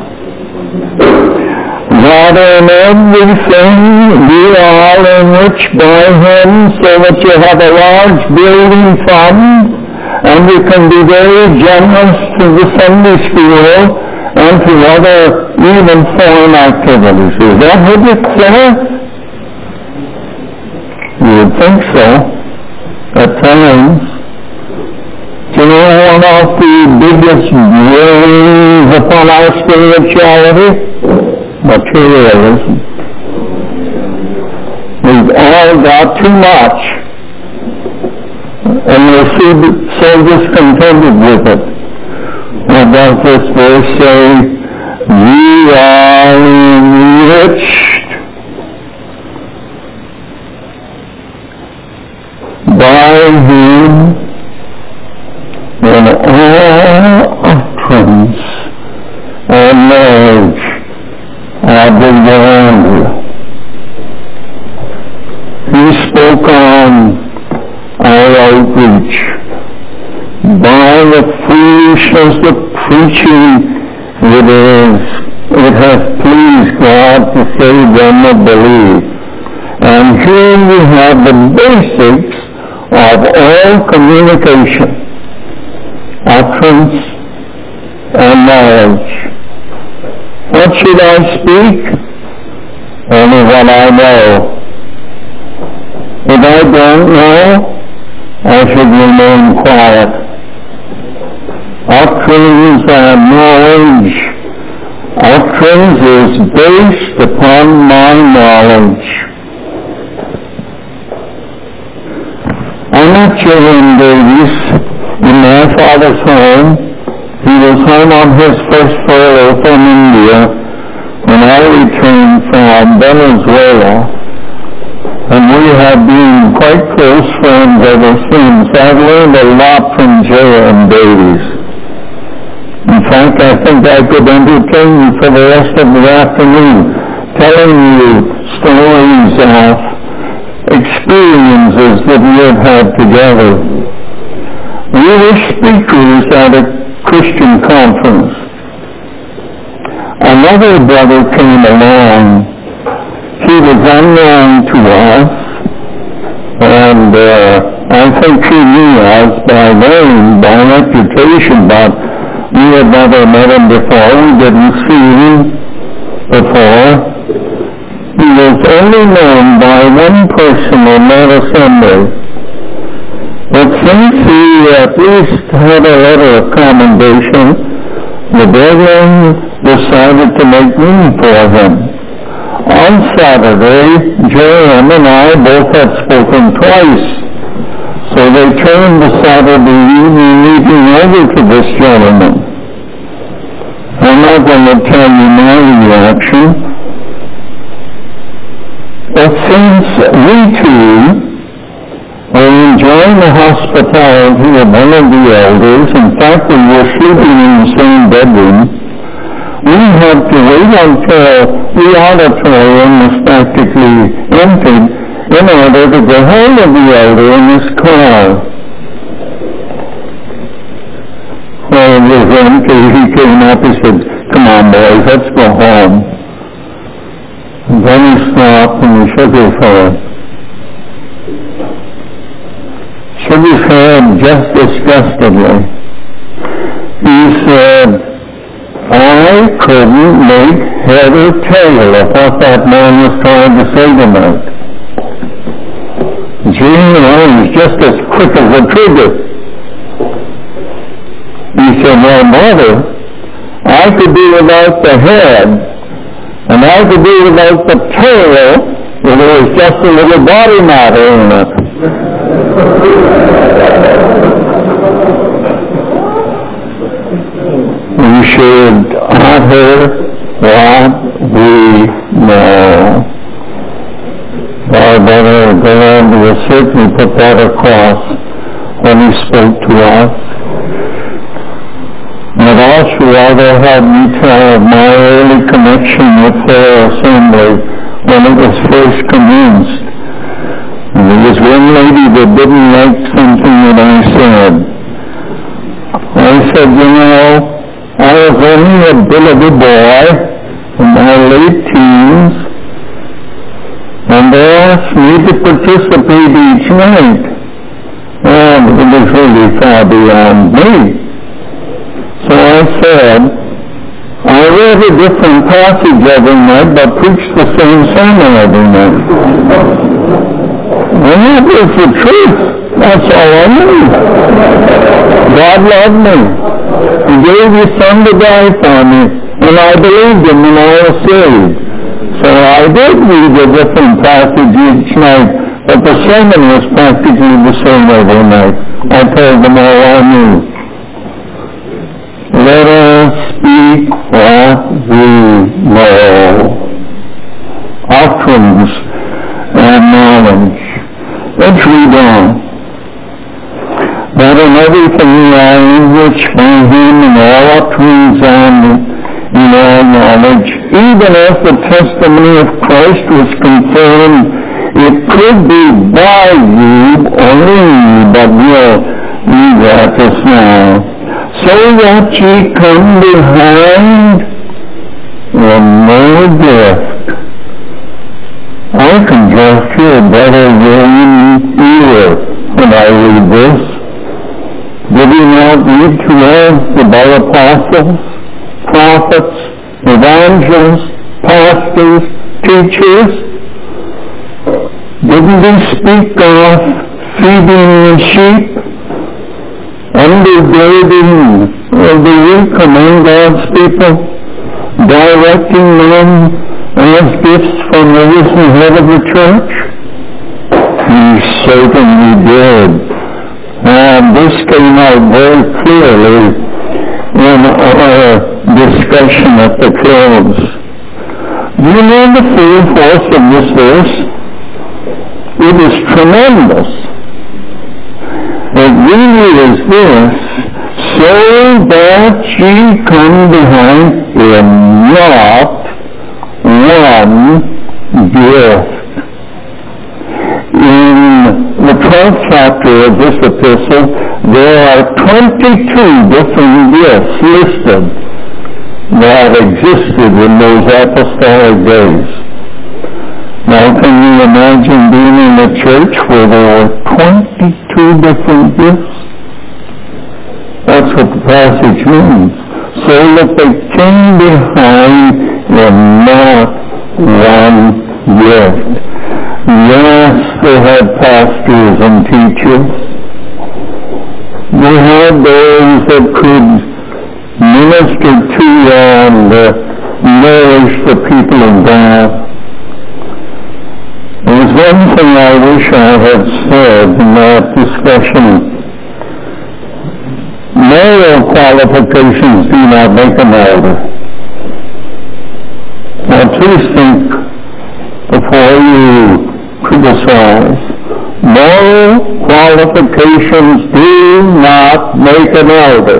[SPEAKER 1] God in everything, we are all enriched by him, so that you have a large building fund, and we can be very generous to the Sunday school and to other even foreign activities. Is that what it says? You would think so, at times. Do you know one of the biggest drains upon our spirituality? Materialism. We've all got too much, and we're so, so discontented with it. What does this verse say? You are enriched by him in all utterance and knowledge. I've been around you. He spoke on our outreach. By the foolishness of preaching, it is, it has pleased God to save them that believe. And here we have the basics of all communication, utterance and knowledge. What should I speak? Only what I know. If I don't know, I should remain quiet. Utterance and knowledge. Utterance is based upon my knowledge. I met Jerome Davies in my father's home. He was home on his first furlough from India when I returned from Venezuela, and we have been quite close friends ever since. I've learned a lot from Jerome Davies. In fact, I think I could entertain you for the rest of the afternoon, telling you stories of experiences that we have had together. We were speakers at a Christian conference. Another brother came along. He was unknown to us, And uh, I think she realized by then, by reputation, but we had never met him before. We didn't see him before. He was only known by one person in that assembly. But since he at least had a letter of commendation, the brethren decided to make room for him. On Saturday, Jerem and I both had spoken twice, so they turned the Saturday evening meeting over to this gentleman. I'm not going to tell you my reaction, but since we two were enjoying the hospitality of one of the elders, in fact we were sleeping in the same bedroom, we had to wait until the auditorium was practically emptied in order to get hold of the elder in his car. When it was empty, he came up and said, "Come on boys, let's go home." And then he stopped and he shook his head. Shook his head just disgustedly. He said, "I couldn't make head or tail of what that man was trying to say tonight. Gee, you know, he's just as quick as a trigger." He said, "Well, mother, I could do without the head, and I could do without the tail if there was just a little body matter in it." We should utter what we know. Our brother Glenn will certainly put that across when he spoke to us. And also, although had me tell of my early connection with their assembly when it was first commenced. And there was one lady that didn't like something that I said. I said, "You know, I was only a bit of a boy in my late teens, and they asked me to participate each night. And it was really far beyond me. So I said, I read a different passage every night, but preached the same sermon every night." And that was the truth. That's all I knew. God loved me. He gave his son to die for me, and I believed him when I was saved. So I did read a different passage each night, but the sermon was practically the same every night. I told them all I knew. Let us speak what we know. Doctrines and knowledge. Let's read on. "That in everything we are enriched by him in all doctrines and in all knowledge, even as the testimony of Christ was confirmed, it could be by you only, but we'll leave that just now. So that ye come behind in no gift." I can just hear Brother William ear when I read this. Did he not read to us about apostles, prophets, evangelists, pastors, teachers? Didn't he speak of feeding the sheep, undergirding the weak among God's people, directing them as gifts from the risen head of the church? He certainly did. And this came out very clearly in our discussion at the close. Do you know the full force of this verse? It is tremendous. It really is this: so that ye come behind in not one gift. In the twelfth chapter of this epistle, there are twenty-two different gifts listed that existed in those apostolic days. Now can you imagine being in a church where there were twenty-two different gifts? That's what the passage means. So that they came behind in not one gift. Yes, they had pastors and teachers. They had those that could minister to and uh, nourish the people of God. There's one thing I wish I had said in that discussion. Moral qualifications do not make an elder. Now please think before you criticize. Moral qualifications do not make an elder.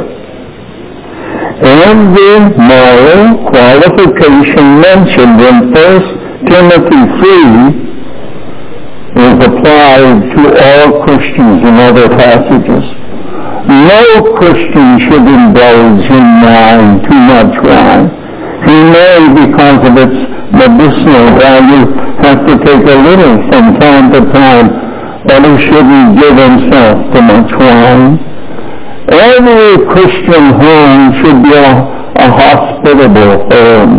[SPEAKER 1] Every moral qualification mentioned in First Timothy three is applied to all Christians in other passages. No Christian should indulge in wine, too much wine. He may, because of its medicinal value, have to take a little from time to time, but he shouldn't give himself too much wine. Every Christian home should be a, a hospitable home.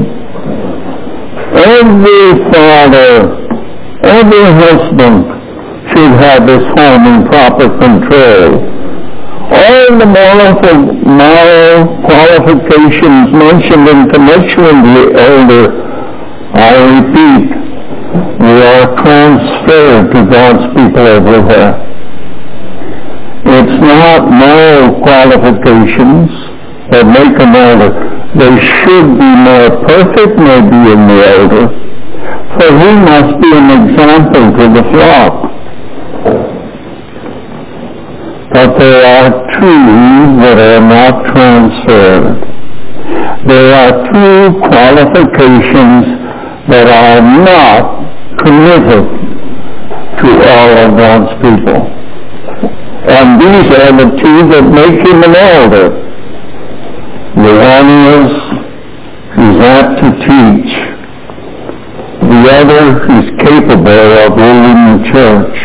[SPEAKER 1] Every father, every husband should have his home in proper control. All the moral, moral qualifications mentioned in connection with the elder, I repeat, we are transferred to God's people everywhere. It's not moral qualifications that make an elder. They should be more perfect, maybe, in the elder, for he must be an example to the flock. But there are two that are not transferred. There are two qualifications that are not committed to all of God's people. And these are the two that make him an elder. The one is he's apt to teach. The other is capable of ruling the church.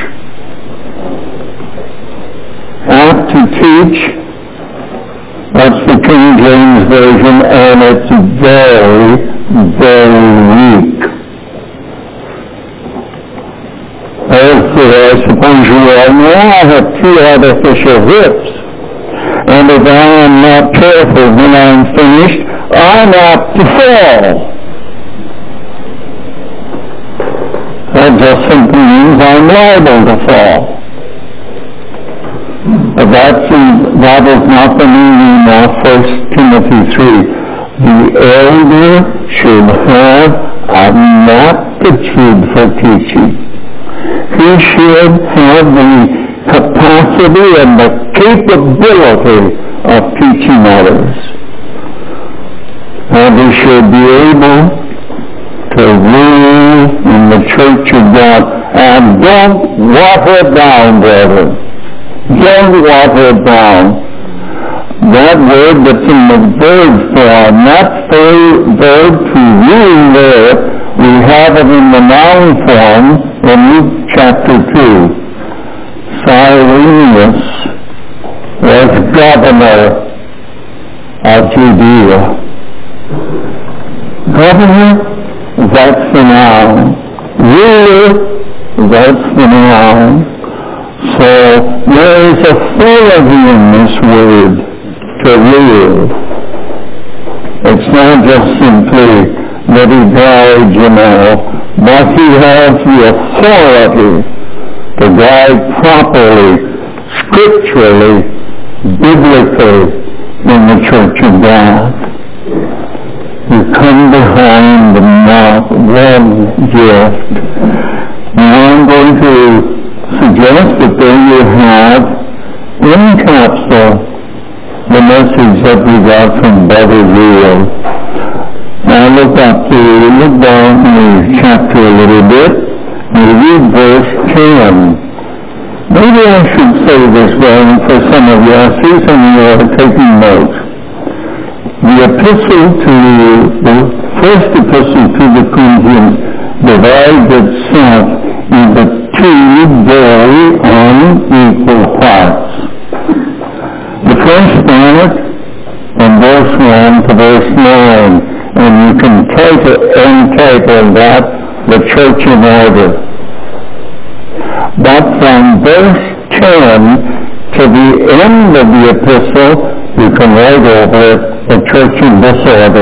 [SPEAKER 1] Apt to teach, that's the King James Version, and it's very, very weak. As uh, I suppose you all know, I have two artificial hips, and if I am not careful when I'm finished, I'm apt to fall. That just simply means I'm liable to fall. But that's, that is not the meaning of First Timothy three. The elder should have an aptitude for teaching. He should have the capacity and the capability of teaching others. And he should be able to rule in the church of God. And don't water it down, brethren. Don't water it down. That word that's in the verb form, that verb to rule there, we have it in the noun form in Luke chapter two. Cyrenius was governor of Judea. Governor, that's the noun. Ruler, that's the noun. So there is authority in this word to rule. It's not just simply that he died, you know, but he has the authority to guide properly, scripturally, biblically in the church of God. You come behind the not one gift. Now I'm going to suggest that there you have in capsule the message that we got from Brother Leo. Now look up to, look down in the chapter a little bit, and read verse ten. Maybe I should say this one for some of you. I see some of you are taking notes. The epistle to, the first epistle to the Corinthians divides itself into two very unequal parts. The first part, from verse one to verse nine, and you can title, entitle that the church in order. But from verse ten to the end of the epistle, you can write over it, the church in disorder.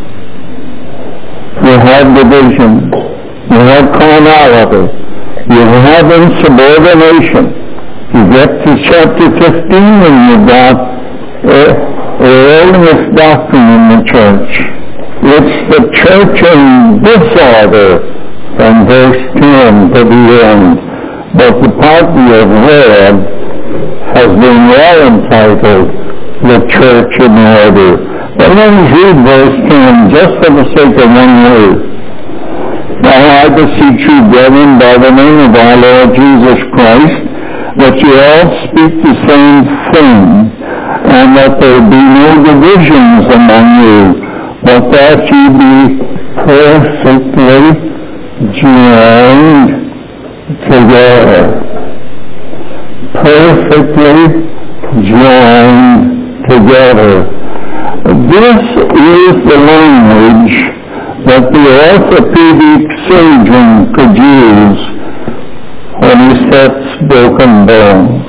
[SPEAKER 1] You have division. You have carnality. You have insubordination. You get to chapter fifteen and you've got erroneous doctrine in the church. It's the church in disorder from verse ten to the end. But the part we have read has been well entitled the church in order. But let us read verse ten just for the sake of one word. Now I beseech you, brethren, by the name of our Lord Jesus Christ, that you all speak the same thing, and that there be no divisions among you, but that you be perfectly joined together. Perfectly joined together. This is the language that the orthopedic surgeon could use when he sets broken bones.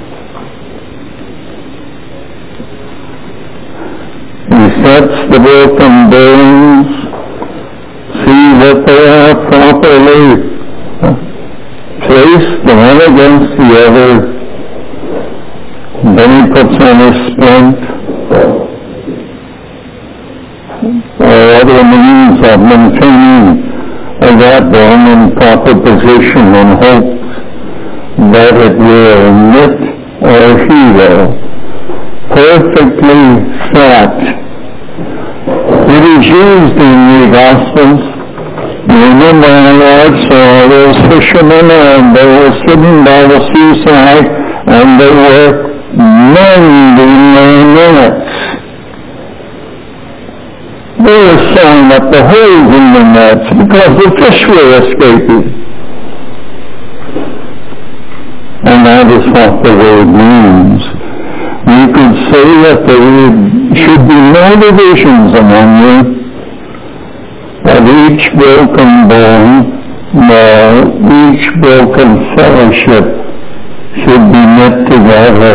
[SPEAKER 1] He sets the broken bones, see that they are properly placed the one against the other. Then he puts on a splint or other means of maintaining that bone in proper position and hopes that it will knit or heal. Perfectly set. It is used in the Gospels. Remember, our Lord saw those fishermen, and they were sitting by the seaside, and they were mending their nets. They were sewing up the holes in the nets because the fish were escaping. And that is what the word means. We could say that there should be no divisions among you, that each broken bone, nor each broken fellowship should be knit together.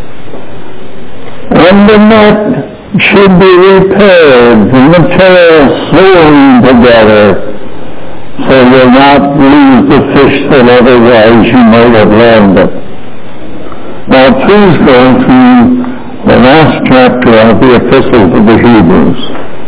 [SPEAKER 1] And the net should be repaired, and the tail sewn together, so you'll not lose the fish that otherwise you might have landed. Now please go through the last chapter of the Epistle to the Hebrews.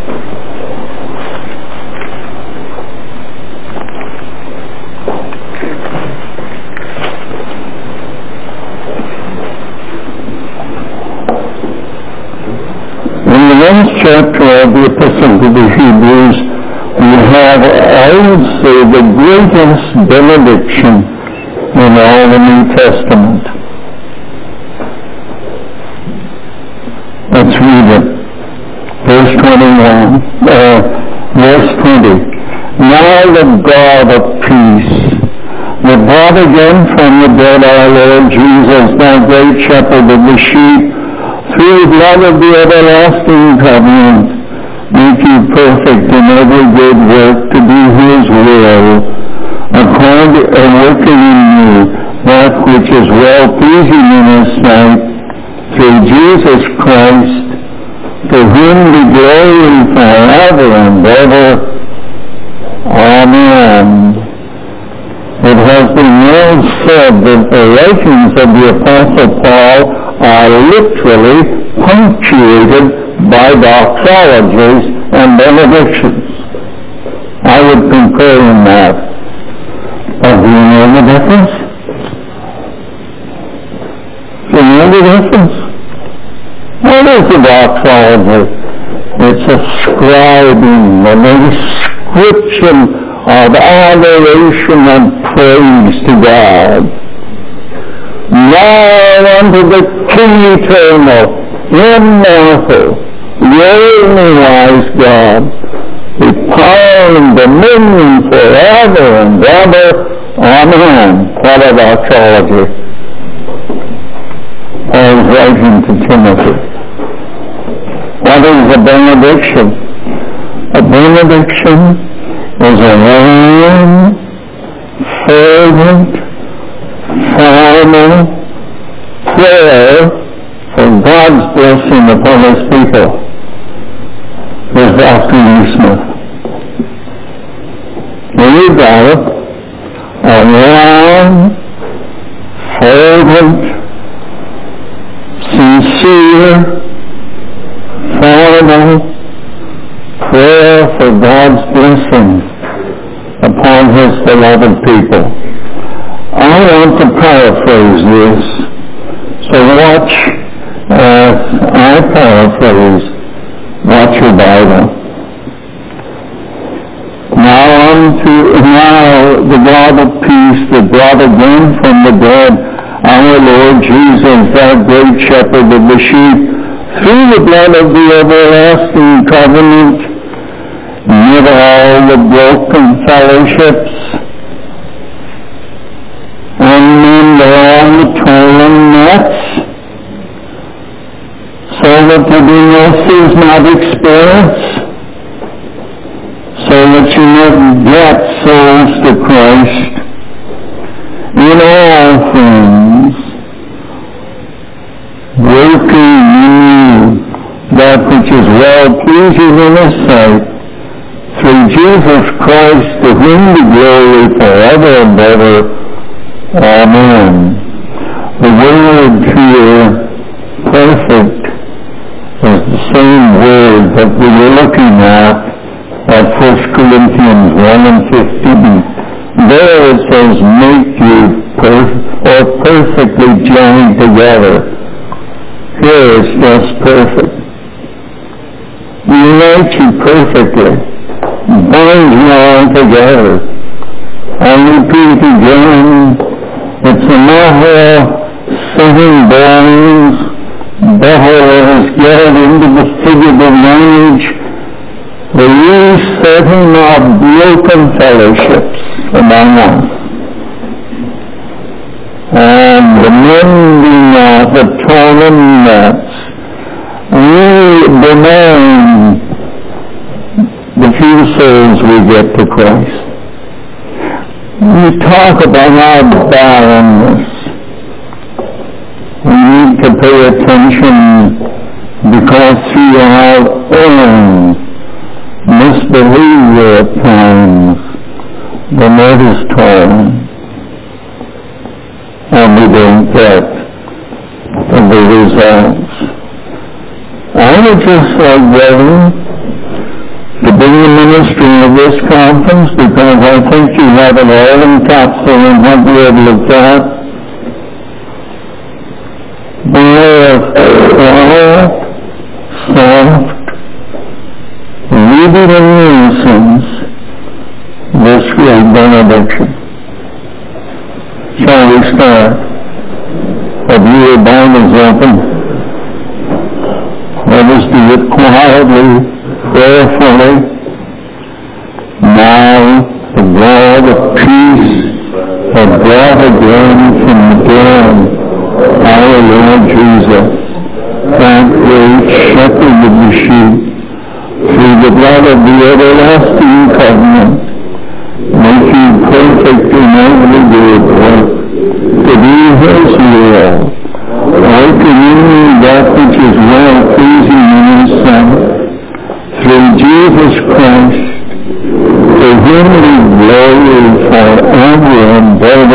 [SPEAKER 1] In the last chapter of the Epistle to the Hebrews, we have, I would say, the greatest benediction in all the New Testament. Let's read it. Verse twenty-one, uh, verse twenty. Now the God of peace, that brought again from the dead our Lord Jesus, thy great shepherd of the sheep, through the blood of the everlasting covenant, make you perfect in every good work to do his will, according and working in you that which is well pleasing in his sight, through Jesus Christ, to whom be glory forever and ever. Amen. It has been well said that the writings of the Apostle Paul are literally punctuated by doxologies and benedictions. I would concur in that. But do you know the difference? Do you know the difference? What is a doxology? It's ascribing an inscription of adoration and praise to God. Now unto the King eternal, immortal, the only wise God, with power and dominion forever and ever. Amen. What a doxology. Paul's writing to Timothy. What is a benediction? A benediction is a long, fervent, formal prayer for God's blessing upon His people. Here's Doctor E. Smith. Here you go. A long, fervent, sincere, formal prayer for God's blessing upon His beloved people. I want to paraphrase this, so watch as I paraphrase. Watch your Bible. Now unto now the God of peace that brought again from the dead our Lord Jesus, that great shepherd of the sheep, through the blood of the everlasting covenant, amid all the broken fellowships, and mend all the torn nets, so that there be no schismatic spirits, so that you may get souls to Christ in all things, working in you that which is well pleasing in His sight, through Jesus Christ, to whom the glory forever and ever. Amen. The word here, perfect, is the same word that we were looking at at First Corinthians one and fifteen. There it says, make you per- or perfectly joined together. Here it's just perfect. Unite you perfectly. Bind you all together. I repeat again, it's a matter of setting bones, better is get into the figurative language, the resetting of broken fellowships among us, and the mending of the torn nets. We demand the few souls we get to Christ. We talk about our barrenness. We need to pay attention, because through our own misbehavior at times, the net is torn, and we don't get the results. I would just like, brethren, to bring the ministry of this conference, because I think you have it all encapsulated in what we have looked at. By a soft, rooted in innocence, this great benediction. Shall we start? Have you your Bibles open? Let us do it quietly, prayerfully. Now the God of peace has brought again from the dead our Lord Jesus, that great shepherd of the sheep, through the blood of the everlasting covenant, make you perfect in every good work, to do His will, working in you that which is well pleasing in His sight, through Jesus Christ, to whom we glory forever and ever.